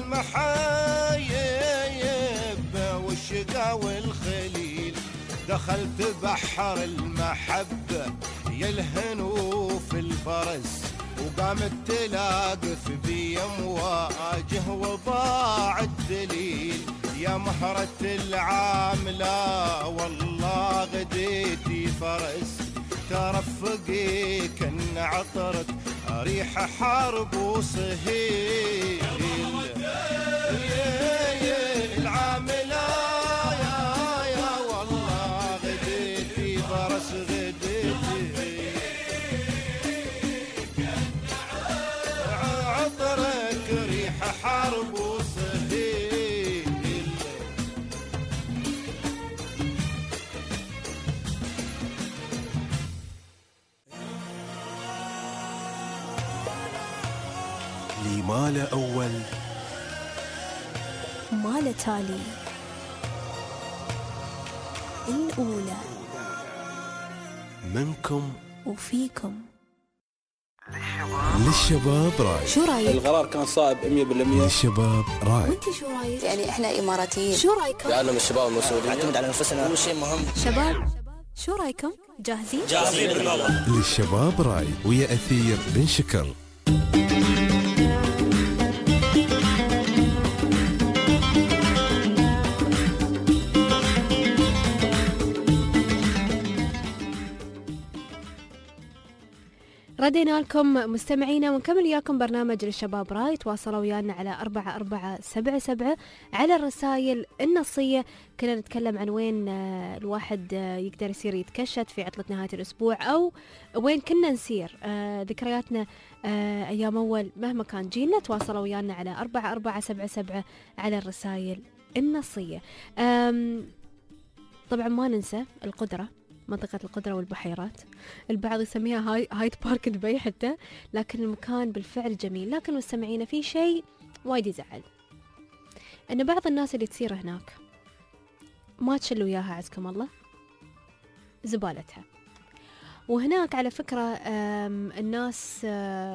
للمحايب والشقا والخليل دخلت بحر المحبة يلهنوا في الفرس وقامت تلاقف بي مواجه وضاع الدليل يا مهرة العاملة والله غديتي فرس ترفقي كن عطرك ريح حرب وصهيل العاملة يا والله غديتي فرس غديتي عطرك ريح حرب وصهيل لي مال أول مال تالي الأولى منكم وفيكم. للشباب راي. شو رايك؟ القرار كان صائب 100%. للشباب راي. وانت شو رايك؟ يعني احنا اماراتيين. شو رايكم؟ لأننا الشباب المسؤولين نعتمد على انفسنا، هو شيء مهم. شباب شو رايكم؟ جاهزين؟ جاهزين بالله. للشباب راي ويا أثير بن شكر. ردينا لكم مستمعينا ونكمل وياكم برنامج للشباب راي. تواصلوا ويانا على 4477 على الرسائل النصية. كنا نتكلم عن وين الواحد يقدر يصير يتكشت في عطلة نهاية الأسبوع أو وين كنا نسير ذكرياتنا أيام أول مهما كان جيلنا. تواصلوا ويانا على 4477 على الرسائل النصية. طبعا ما ننسى القدرة، منطقة القدرة والبحيرات، البعض يسميها هايد بارك دبي حتى، لكن المكان بالفعل جميل. لكن مستمعينا في شيء وايد يزعل، أن بعض الناس اللي تصير هناك ما تشل وياها عزكم الله زبالتها. وهناك على فكرة الناس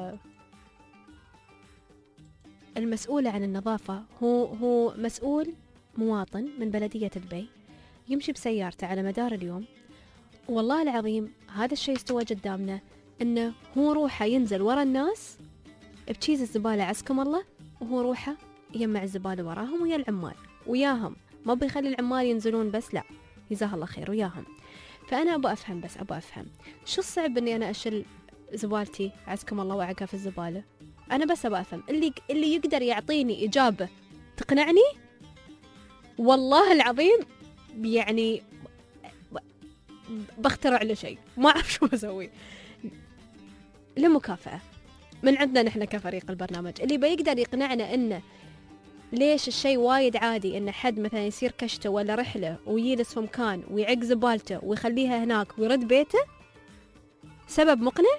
المسؤولة عن النظافة هو مسؤول مواطن من بلدية دبي يمشي بسيارته على مدار اليوم. والله العظيم هذا الشيء استوى قدامنا، انه هو روحه ينزل ورا الناس بتشيز الزبالة عزكم الله، وهو روحه يجمع الزبالة وراهم ويا العمال وياهم، ما بيخلي العمال ينزلون بس، لا جزاه الله خير وياهم. فأنا أبغى أفهم، بس أبغى أفهم شو الصعب إني أنا أشيل زبالتي عزكم الله وأعقها في الزبالة؟ أنا بس أبغى أفهم اللي يقدر يعطيني إجابة تقنعني والله العظيم يعني بخترع له شيء، ما أعرف شو أسوي. لمكافأة من عندنا نحن كفريق البرنامج، اللي بيقدر يقنعنا إنه ليش الشيء وايد عادي إن حد مثلا يصير كشته ولا رحلة ويجلس في مكان ويعق زبالته ويخليها هناك ويرد بيته، سبب مقنع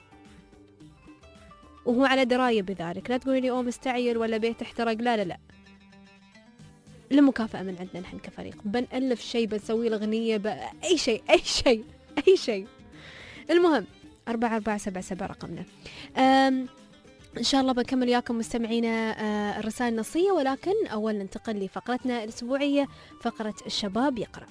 وهو على دراية بذلك. لا تقولي لي مستعجل ولا بيت احترق، لا لا لا. لمكافأة من عندنا نحن كفريق، بنألف شيء، بنسوي له أغنية، أي شيء أي شيء أي شيء. المهم 4477 رقمنا. إن شاء الله بنكمل وياكم مستمعينا الرسائل النصية، ولكن أول ننتقل لفقرتنا الأسبوعية، فقرة الشباب يقرأ.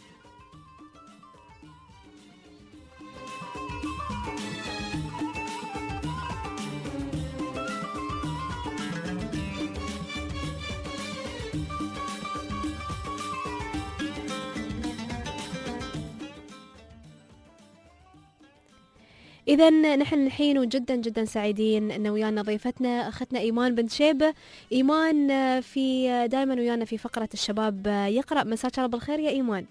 إذا نحن الحين وجدا جدا سعيدين أن ويانا ضيفتنا أختنا إيمان بنت شيبة. إيمان في دائما ويانا في فقرة الشباب يقرأ. مساك الله بالخير يا إيمان.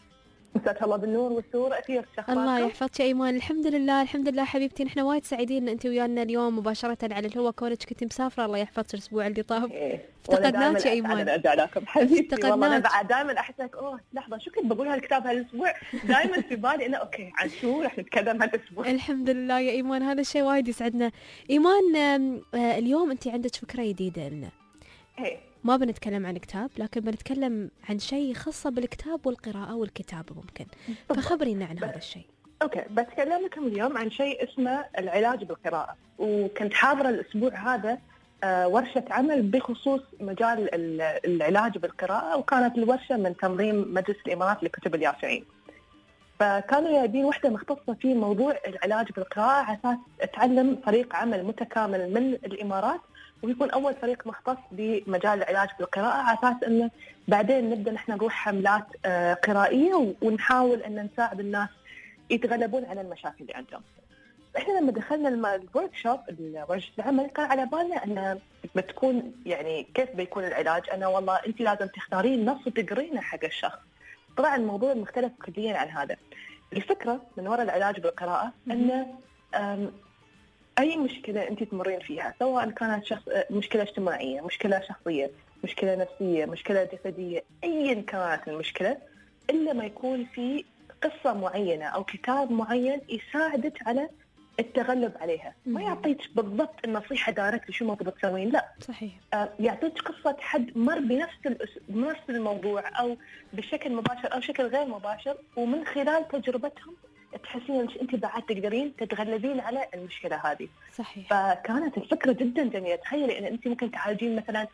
مساك الله بالنور والسرور. أثير الله يحفظك يا إيمان. الحمد لله الحمد لله حبيبتي، نحن وايد سعيدين ان انت ويانا اليوم مباشره على الهواء، كونك كنت مسافره. الله يحفظك الاسبوع اللي طاف. افتقدناك يا إيمان. ارجع لكم حبيبتي. والله انا افتقدناك. بعد دائما احسك لحظه شو كنت بقول هالكتاب هالاسبوع، دائما في بالي انه اوكي عن شو رح نتكلم هالاسبوع. الحمد لله يا إيمان، هذا الشيء وايد يسعدنا. إيمان اليوم انت عندك فكره جديده لنا. ما بنتكلم عن كتاب، لكن بنتكلم عن شيء خاص بالكتاب والقراءة والكتابة ممكن. فخبرينا عن هذا الشيء. اوكي، بتكلم لكم اليوم عن شيء اسمه العلاج بالقراءة، وكنت حاضرة الأسبوع هذا ورشة عمل بخصوص مجال العلاج بالقراءة، وكانت الورشة من تنظيم مجلس الإمارات لكتب اليافعين. فكانوا جايبين وحدة مختصة في موضوع العلاج بالقراءة على أساس تعلم فريق عمل متكامل من الإمارات، ويكون أول فريق مختص بمجال العلاج بالقراءة، على أساس إنه بعدين نبدأ نحن نروح حملات قرائية ونحاول إن نساعد الناس يتغلبون على المشاكل اللي عندهم. إحنا لما دخلنا الورك شوب ورشة العمل كان على بالنا إنه بتكون يعني كيف بيكون العلاج. أنا والله أنت لازم تختارين نص وتقرينه حق الشخص. طبعا الموضوع مختلف كليا عن هذا. الفكرة من وراء العلاج بالقراءة إنه أي مشكلة أنت تمرين فيها، سواء كانت مشكلة اجتماعية، مشكلة شخصية، مشكلة نفسية، مشكلة جسدية، أيا كانت المشكلة، إلا ما يكون في قصة معينة أو كتاب معين يساعدك على التغلب عليها. ما يعطيك بالضبط النصيحة دايركت شو المفروض تسوين، لا صحيح، يعطيك قصة حد مر بنفس الموضوع أو بشكل مباشر أو شكل غير مباشر، ومن خلال تجربتهم تحسين انك انت بعد تقدرين تتغلبين على المشكله هذه. صحيح. فكانت الفكره جدا جميله. تخيلي ان انت ممكن تعالجين مثلا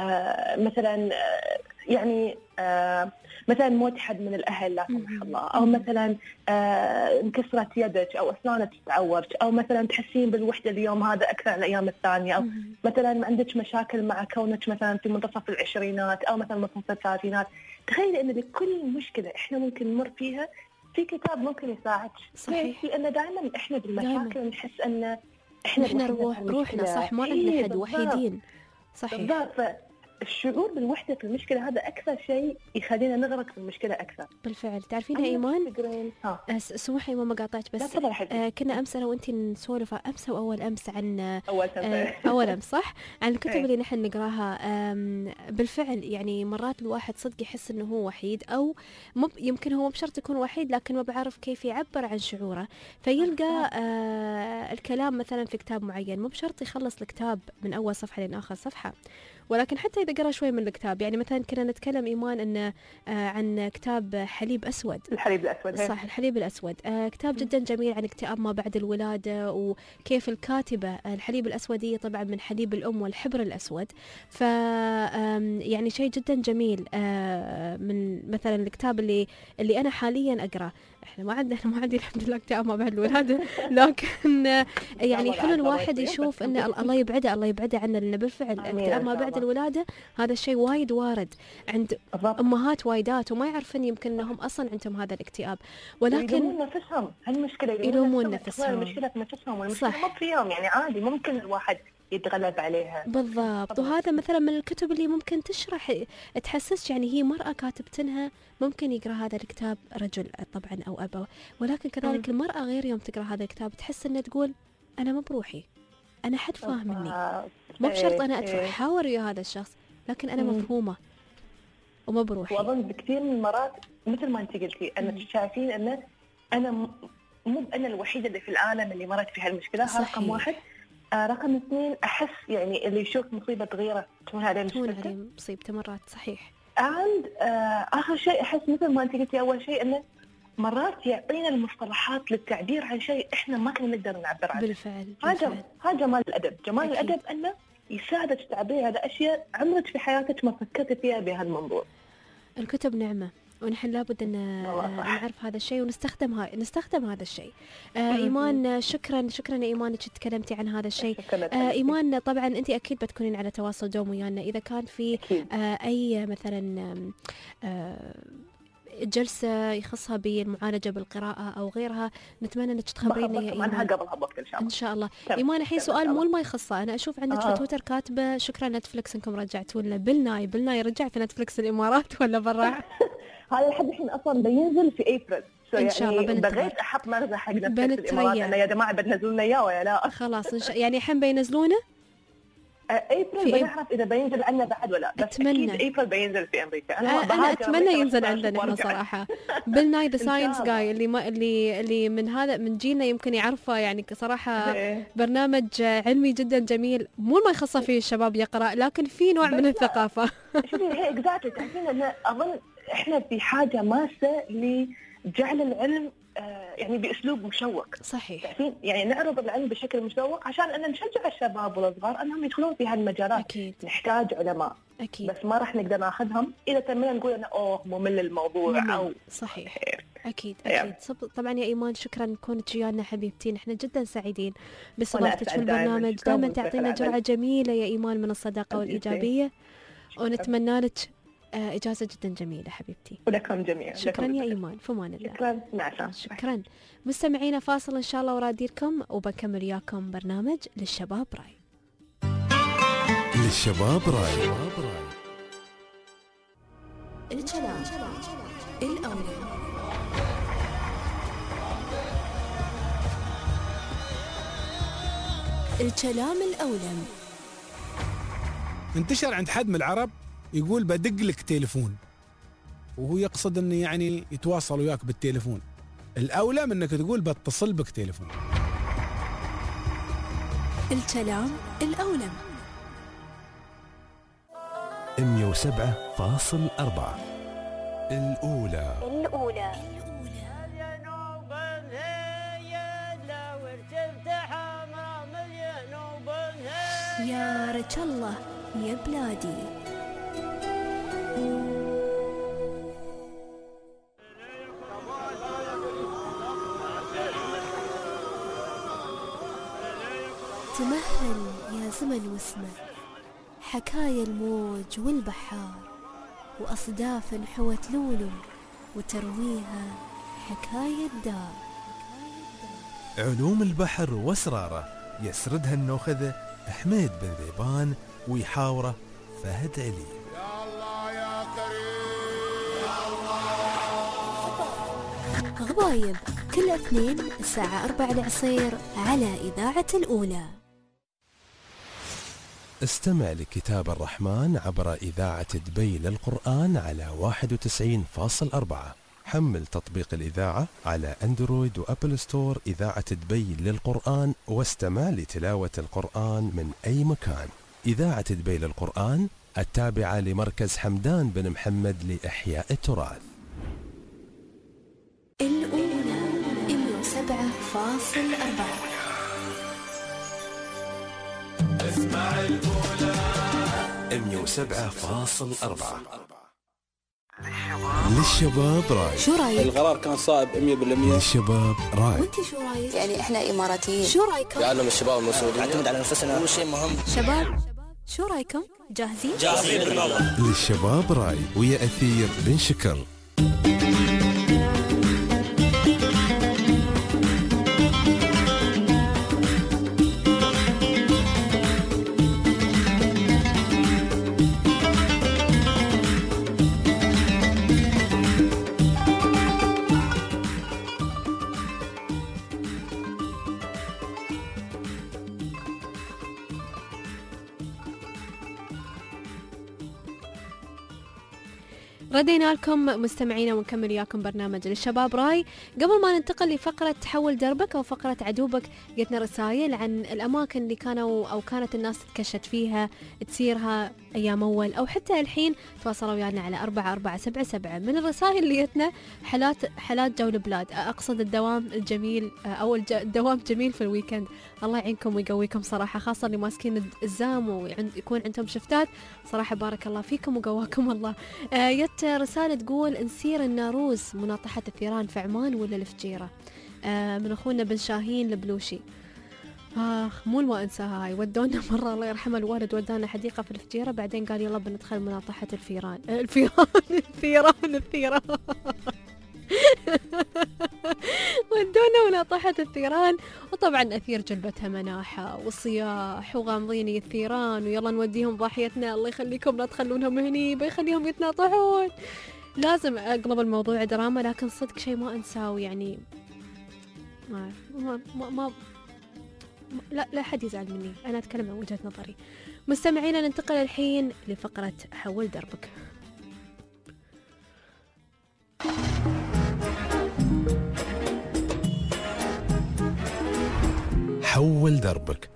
يعني مثلا موت حد من الاهل لا سمح الله، او مثلا انكسرت يدك او اسنانك تعورت، او مثلا تحسين بالوحده اليوم هذا اكثر من الايام الثانيه، او مثلا عندك مشاكل مع كونك مثلا في منتصف العشرينات او مثلا منتصف الثلاثينات. تخيلي ان لكل مشكله احنا ممكن نمر فيها في كتاب ممكن يساعدك. صحيح. لأن دائما إحنا بالمشاكل نحس أن إحنا روحنا صح، ما عندنا حد، وحيدين. صحيح. بالضبط. الشعور بالوحدة في المشكلة هذا أكثر شيء يخلينا نغرق في المشكلة أكثر. بالفعل. تعرفين يا إيمان، سموحي إيمان ما قاطعت، بس كنا أمس أنا وأنتي نسولف أمس أو أول أمس عن أول أمس صح، عن الكتب اللي نحن نقراها. بالفعل يعني مرات الواحد صدق يحس إنه هو وحيد، أو يمكن هو بشرط يكون وحيد لكن ما بعرف كيف يعبر عن شعوره، فيلقى الكلام مثلا في كتاب معين. مو بشرط يخلص الكتاب من أول صفحة لين آخر صفحة، ولكن حتى إذا قرأ شوي من الكتاب. يعني مثلا كنا نتكلم إيمان إنه عن كتاب حليب أسود. الحليب الأسود صح، الحليب الأسود. كتاب جدا جميل عن اكتئاب ما بعد الولادة، وكيف الكاتبة الحليب الأسودية طبعا من حليب الأم والحبر الأسود. يعني شيء جدا جميل. من مثلا الكتاب اللي أنا حاليا أقرأ. إحنا ما عندي الحمد لله اكتئاب ما بعد الولادة، لكن يعني حلو الواحد يشوف إن الله يبعده عنا، لأن بالفعل اكتئاب ما بعد الولادة هذا الشيء وايد وارد عند أمهات وايدات، وما يعرفن يمكن أنهم أصلا عندهم هذا الاكتئاب، ولكن يلومون نفسهم. هالمشكلة يلومون نفسهم. المشكلة في نفسهم، والمشكلة ما فيهم. يعني عادي ممكن الواحد يتغلب عليها. بالضبط. وهذا مثلا من الكتب اللي ممكن تشرح تحسس. يعني هي مرأة كاتبتنها ممكن يقرأ هذا الكتاب رجل طبعا أو أبا، ولكن كذلك المرأة غير يوم تقرأ هذا الكتاب تحس أنها تقول أنا ما بروحي، أنا حد فاهمني. مو بشرط أنا أحاور ويا هذا الشخص، لكن أنا مفهومة وما بروحي. وأظن بكثير من المرات مثل ما أنت قلتي أن شايفين أن أنا مو أنا الوحيدة اللي في العالم اللي مرت في هالمشكلة. رقم واحد. رقم اثنين، أحس يعني اللي يشوف مصيبة غيره تكون عليه مصيبته مرات. صحيح. عند آخر شيء أحس مثل ما أنت قلتي أول شيء أنه مرات يعطينا المصطلحات للتعبير عن شيء إحنا ما كنا نقدر نعبر عنه. بالفعل. هذا جمال الأدب. جمال الأدب أنه يساعدك تعبير على أشياء عمرك في حياتك ما فكرت فيها بهالمنظور. الكتب نعمة، ونحن لابد أن نعرف هذا الشيء ونستخدم هذا الشيء. إيمان شكرا يا إيمان إنك تكلمتي عن هذا الشيء. إيمان طبعا أنت أكيد بتكونين على تواصل دوم ويانا إذا كان في أي مثلا جلسة يخصها بالمعالجة بالقراءة أو غيرها، نتمنى أنك تخبرينا يا إيمان. عنها قبلها بوقت إن شاء الله. إن شاء الله. إيمان الحين سؤال مو ما يخصه، أنا أشوف عندك في تويتر كاتبة شكرا نتفلكس إنكم رجعتوا لنا. بالناي رجع في نتفلكس الإمارات ولا برا؟ هذا لحد الحين اصلا بينزل في ابريل. إن شاء الله يعني بنتظر. بغيت احط مغزى حق نفسي في بنتريا. الامارات انه يا جماعه بتنزلوا لنا اياه ولا لا. خلاص يعني الحين بينزلونه ابريل بنعرف اذا بينزل عندنا بعد ولا، بس أتمنى. اكيد ابريل بينزل في امريكا. أنا اتمنى أمريكا ينزل بس عندنا احنا وأرجع. صراحه. بالناي ذا إن شاء ساينس الله. جاي اللي من هذا من جيلنا يمكن يعرفه، يعني صراحه إيه. برنامج علمي جدا جميل، مو ما يخص فيه الشباب يقرا، لكن في نوع من الثقافه. شوفي هي اكزاكتلي، تعرفين ان اظن احنا في حاجه ماسه لجعل العلم يعني باسلوب مشوق. صحيح. يعني نعرض العلم بشكل مشوق عشان ان نشجع الشباب والصغار انهم يدخلون في هالمجالات. اكيد. نحتاج علماء. اكيد. بس ما راح نقدر ناخذهم اذا تمينا نقول انه ممل الموضوع ممل. او صحيح. اكيد اكيد. طبعا يا ايمان شكرا كونك ويانا حبيبتي، نحن جدا سعيدين باستضافتك في البرنامج، دائما تعطينا جرعه جميله يا ايمان من الصداقه والايجابيه، ونتمنى لك إجازة جدا جميلة حبيبتي. ولكم جميعا. شكرا يا إيمان، في أمان الله. شكرا. مع السلامة. شكرا. مستمعينا فاصل إن شاء الله وراديركم، وبكمل وياكم برنامج للشباب راي. للشباب راي. الكلام الأولى. الكلام الأولى. انتشر عند حد من العرب يقول بدق لك تليفون، وهو يقصد انه يعني يتواصل وياك بالتليفون. الاولى من انك تقول بتصل بك تليفون. الكلام الاولى. 107.4 الأولى. يا رجل الله يا بلادي. تمهل يا زمن واسمه حكايا الموج والبحار، وأصداف حوت لولو وترويها حكاية الدار. علوم البحر واسراره يسردها النوخذة حميد بن ذيبان، ويحاوره فهد علي. غبايب كل اثنين الساعة 4 العصير على إذاعة الأولى. استمع لكتاب الرحمن عبر إذاعة دبي للقرآن على 91.4. حمل تطبيق الإذاعة على أندرويد وأبل ستور إذاعة دبي للقرآن، واستمع لتلاوة القرآن من أي مكان. إذاعة دبي للقرآن التابعة لمركز حمدان بن محمد لإحياء التراث. الأولى 107.4. اسمع الأولى 107.4. للشباب راي. شو رايك؟ القرار كان صائب 100%. للشباب راي. وانت شو رايك؟ يعني احنا اماراتيين. شو رايكم؟ يعلم الشباب المسؤولين. نعتمد على انفسنا، هو شيء مهم. شباب شو رايكم؟ جاهزين؟ للشباب راي ويا أثير بن شكر. ردينا لكم مستمعينا ونكمل وياكم برنامج للشباب راي. قبل ما ننتقل لفقرة تحول دربك أو فقرة عدوبك، جتنا رسائل عن الأماكن اللي كانوا أو كانت الناس تتكشت فيها تسيرها أيام أول أو حتى الحين. تواصلوا ويانا على 4477. من الرسائل اللي جتنا حالات جو البلاد، أقصد الدوام الجميل أو الدوام جميل في الويكند. الله يعينكم ويقويكم صراحة، خاصة اللي ماسكين الزام ويكون عندهم شفتات. صراحة بارك الله فيكم وقواكم الله. جت رسالة تقول نسير الناروز مناطحة الثيران في عمان ولا الفجيرة، من أخونا بن شاهين البلوشي. مو ما انساها هاي. ودونا مرة الله يرحمه الوالد، ودانا حديقة في الفجيرة، بعدين قال يلا بندخل مناطحة الثيران. ودونا مناطحة الثيران، وطبعا أثير جلبتها مناحة وصياح وغامضين الثيران، ويلا نوديهم ضاحيتنا الله يخليكم لا تخلونهم هني بيخليهم يتناطحون. لازم اقلب الموضوع دراما، لكن صدق شيء ما انساه يعني. ما لا حد يزعل مني، انا اتكلم عن وجهة نظري. مستمعينا ننتقل الحين لفقرة حول دربك. حول دربك.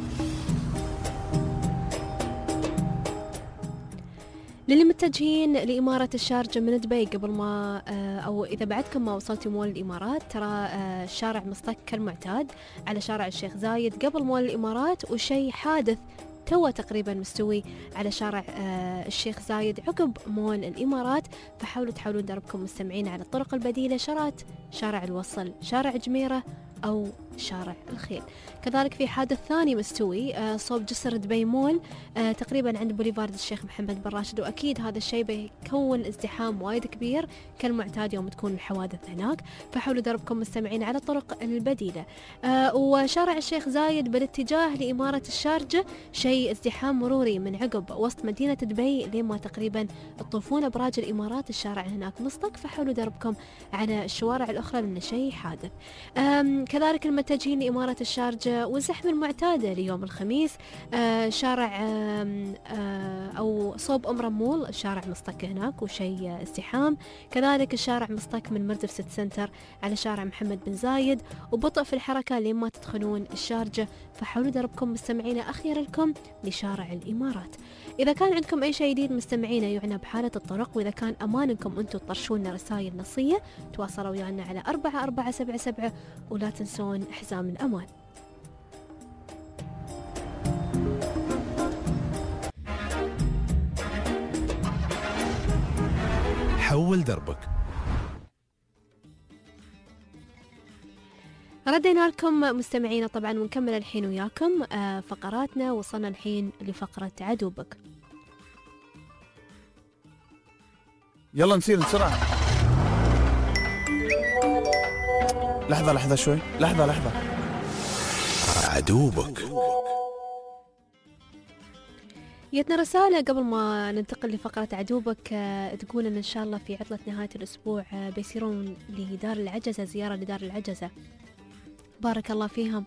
للي متجهين لإمارة الشارجة من دبي قبل ما أو إذا بعدكم ما وصلتوا مول الإمارات، ترى الشارع مصطك كالمعتاد على شارع الشيخ زايد قبل مول الإمارات، وشيء حادث توا تقريبا مستوي على شارع الشيخ زايد عقب مول الإمارات. فحاولوا تحاولون دربكم مستمعين على الطرق البديلة، شارع الوصل، شارع جميرة أو شارع الخيل. كذلك في حادث ثاني مستوي صوب جسر دبي مول تقريبا عند بوليفارد الشيخ محمد بن راشد، وأكيد هذا الشيء بيكون ازدحام وايد كبير كالمعتاد يوم تكون الحوادث هناك. فحاولوا دربكم مستمعين على الطرق البديلة. وشارع الشيخ زايد بالاتجاه لإمارة الشارجة شيء ازدحام مروري من عقب وسط مدينة دبي لما تقريبا تطوفون أبراج الإمارات، الشارع هناك مصطك. فحاولوا دربكم على الشوارع الأخرى لأن شيء حادث. كذلك المتجهين لإمارة الشارجة والزحمة المعتادة ليوم الخميس، شارع أو صوب أم رمول الشارع مصطك هناك وشيء ازدحام. كذلك الشارع مصطك من مردف سيتي سنتر على شارع محمد بن زايد، وبطء في الحركة لما تدخلون الشارجة. فحاولوا دربكم مستمعين أخيرا لكم لشارع الإمارات. إذا كان عندكم أي شيء جديد مستمعين يعنى بحالة الطرق، وإذا كان أمانكم أنتم تطرشون رسائل نصية، تواصلوا ويانا على 4477 ولا تنسون حزام الأمان. حول دربك. ردينا لكم مستمعينا طبعا، ونكمل الحين وياكم فقراتنا. وصلنا الحين لفقرة عدوبك. يلا نسير بسرعة. لحظة شوي، لحظة. عدوبك. جتنا رسالة قبل ما ننتقل لفقرة عدوبك تقول إن شاء الله في عطلة نهاية الأسبوع بيصيرون لدار العجزة، زيارة لدار العجزة. بارك الله فيهم،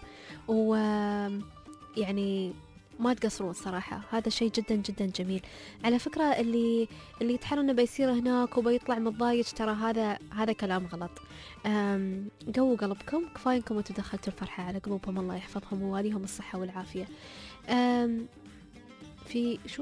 ويعني ما تقصرون صراحة، هذا شيء جدا جدا جميل. على فكرة اللي يتحرى انه بيصير هناك وبيطلع متضايج، ترى هذا كلام غلط. قووا قلبكم، كفاية انكم انتم دخلتوا الفرحة على قلوبهم، الله يحفظهم وواليهم الصحة والعافية. في شو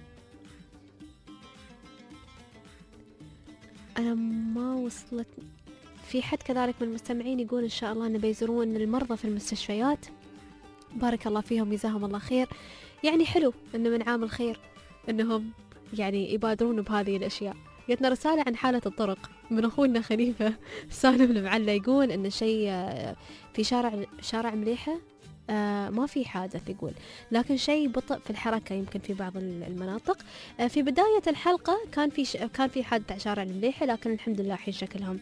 انا ما وصلت. في حد كذلك من المستمعين يقول ان شاء الله انه بيزورون المرضى في المستشفيات، بارك الله فيهم جزاهم الله خير. يعني حلو انه من عامل خير انهم يعني يبادرون بهذه الاشياء. جتنا رسالة عن حالة الطرق من اخونا خليفة سالم المعلى، يقول ان شيء في شارع مليحة ما في حادث يقول، لكن شيء بطء في الحركة يمكن في بعض المناطق. في بداية الحلقة كان في حادث على شارع المليحة، لكن الحمد لله الحين شكلهم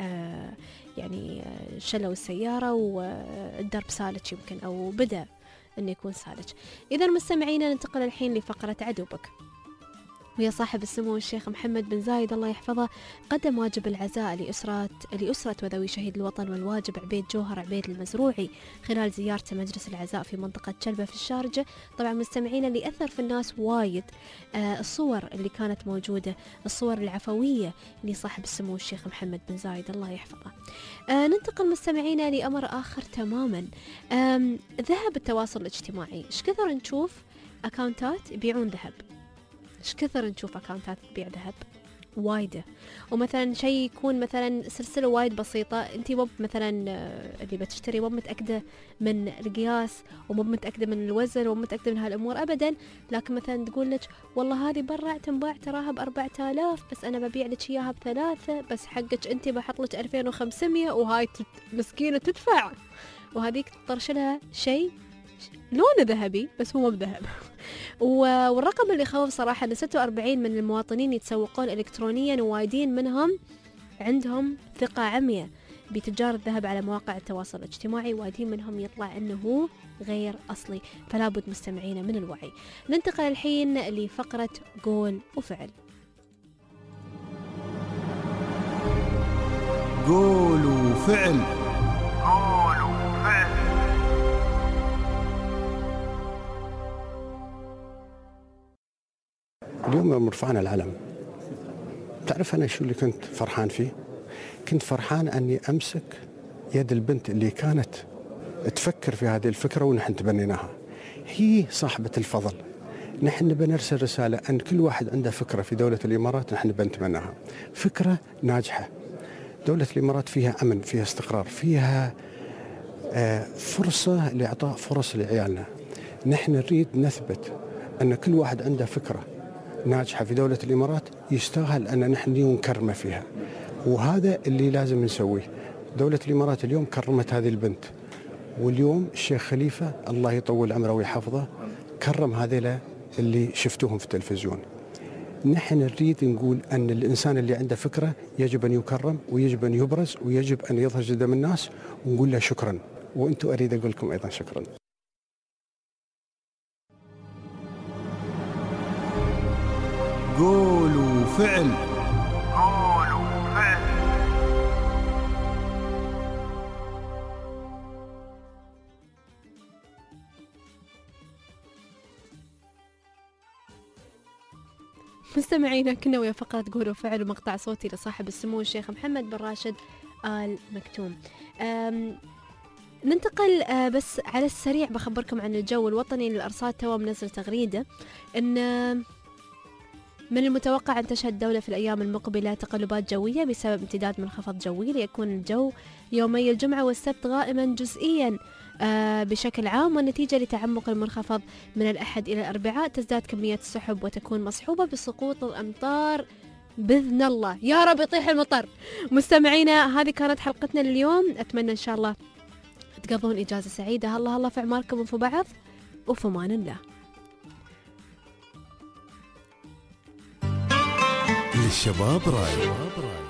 يعني شلوا السيارة والدرب سالج يمكن، أو بدأ أنه يكون سالج. إذا مستمعينا ننتقل الحين لفقرة عدوبك. ويا صاحب السمو الشيخ محمد بن زايد الله يحفظه قدم واجب العزاء لأسرة وذوي شهيد الوطن والواجب عبيد جوهر عبيد المزروعي خلال زيارته مجلس العزاء في منطقة شلبة في الشارجة. طبعا مستمعينا اللي أثر في الناس وايد الصور اللي كانت موجودة، الصور العفوية لصاحب السمو الشيخ محمد بن زايد الله يحفظه. ننتقل مستمعينا لأمر آخر تماما. ذهب التواصل الاجتماعي، ايش كثر نشوف أكاونتات يبيعون ذهب، ايش كثر نشوف أكاونتات تبيع ذهب وايدة. ومثلا شيء يكون مثلا سلسلة وايد بسيطة، انتي مو مثلا اللي بتشتري مو متأكدة من القياس ومو متأكدة من الوزن ومو متأكدة من هالأمور أبدا، لكن مثلا تقول لك والله هذه برا تنباع تراها ب4000 بس أنا ببيع لك إياها ب3، بس حقك انتي بحط لك 2500 وهاي مسكينة تدفع، وهذيك تطرشلها شيء لونه ذهبي بس هو مو بذهب. والرقم اللي يخوف صراحة أن 46 من المواطنين يتسوقون إلكترونيا، ووايدين منهم عندهم ثقة عمياء بتجار الذهب على مواقع التواصل الاجتماعي، وايدين منهم يطلع أنه غير أصلي. فلا بد مستمعين من الوعي. ننتقل الحين لفقرة قول وفعل. قول وفعل. اليوم يوم رفعنا العلم، تعرف أنا شو اللي كنت فرحان فيه؟ كنت فرحان أني أمسك يد البنت اللي كانت تفكر في هذه الفكرة ونحن تبنيناها. هي صاحبة الفضل. نحن بنرسل رسالة أن كل واحد عنده فكرة في دولة الإمارات نحن بنتمناها، فكرة ناجحة. دولة الإمارات فيها أمن، فيها استقرار، فيها فرصة لإعطاء فرص لعيالنا. نحن نريد نثبت أن كل واحد عنده فكرة ناجحة في دولة الإمارات يستاهل أن نحن نكرمه فيها، وهذا اللي لازم نسويه. دولة الإمارات اليوم كرمت هذه البنت، واليوم الشيخ خليفة الله يطول عمره ويحفظه كرم هذيلا اللي شفتوهم في التلفزيون. نحن نريد نقول أن الإنسان اللي عنده فكرة يجب أن يكرم ويجب أن يبرز ويجب أن يظهر قدام الناس ونقول له شكرا، وأنتم أريد أقول لكم أيضا شكرا. قول وفعل. مستمعينا كنا ويا فقرة قول وفعل ومقطع صوتي لصاحب السمو الشيخ محمد بن راشد آل مكتوم. ننتقل بس على السريع بخبركم عن الجو الوطني. للأرصاد توا منزل تغريدة أن من المتوقع أن تشهد الدولة في الأيام المقبلة تقلبات جوية بسبب امتداد منخفض جوي، ليكون الجو يومي الجمعة والسبت غائما جزئيا بشكل عام، والنتيجة لتعمق المنخفض من الأحد إلى الأربعاء تزداد كمية السحب وتكون مصحوبة بسقوط الأمطار بإذن الله. يا رب يطيح المطر. مستمعينا هذه كانت حلقتنا اليوم، أتمنى إن شاء الله تقضون إجازة سعيدة. الله في أعماركم وفي بعض، وفي أمان الله. للشباب راي.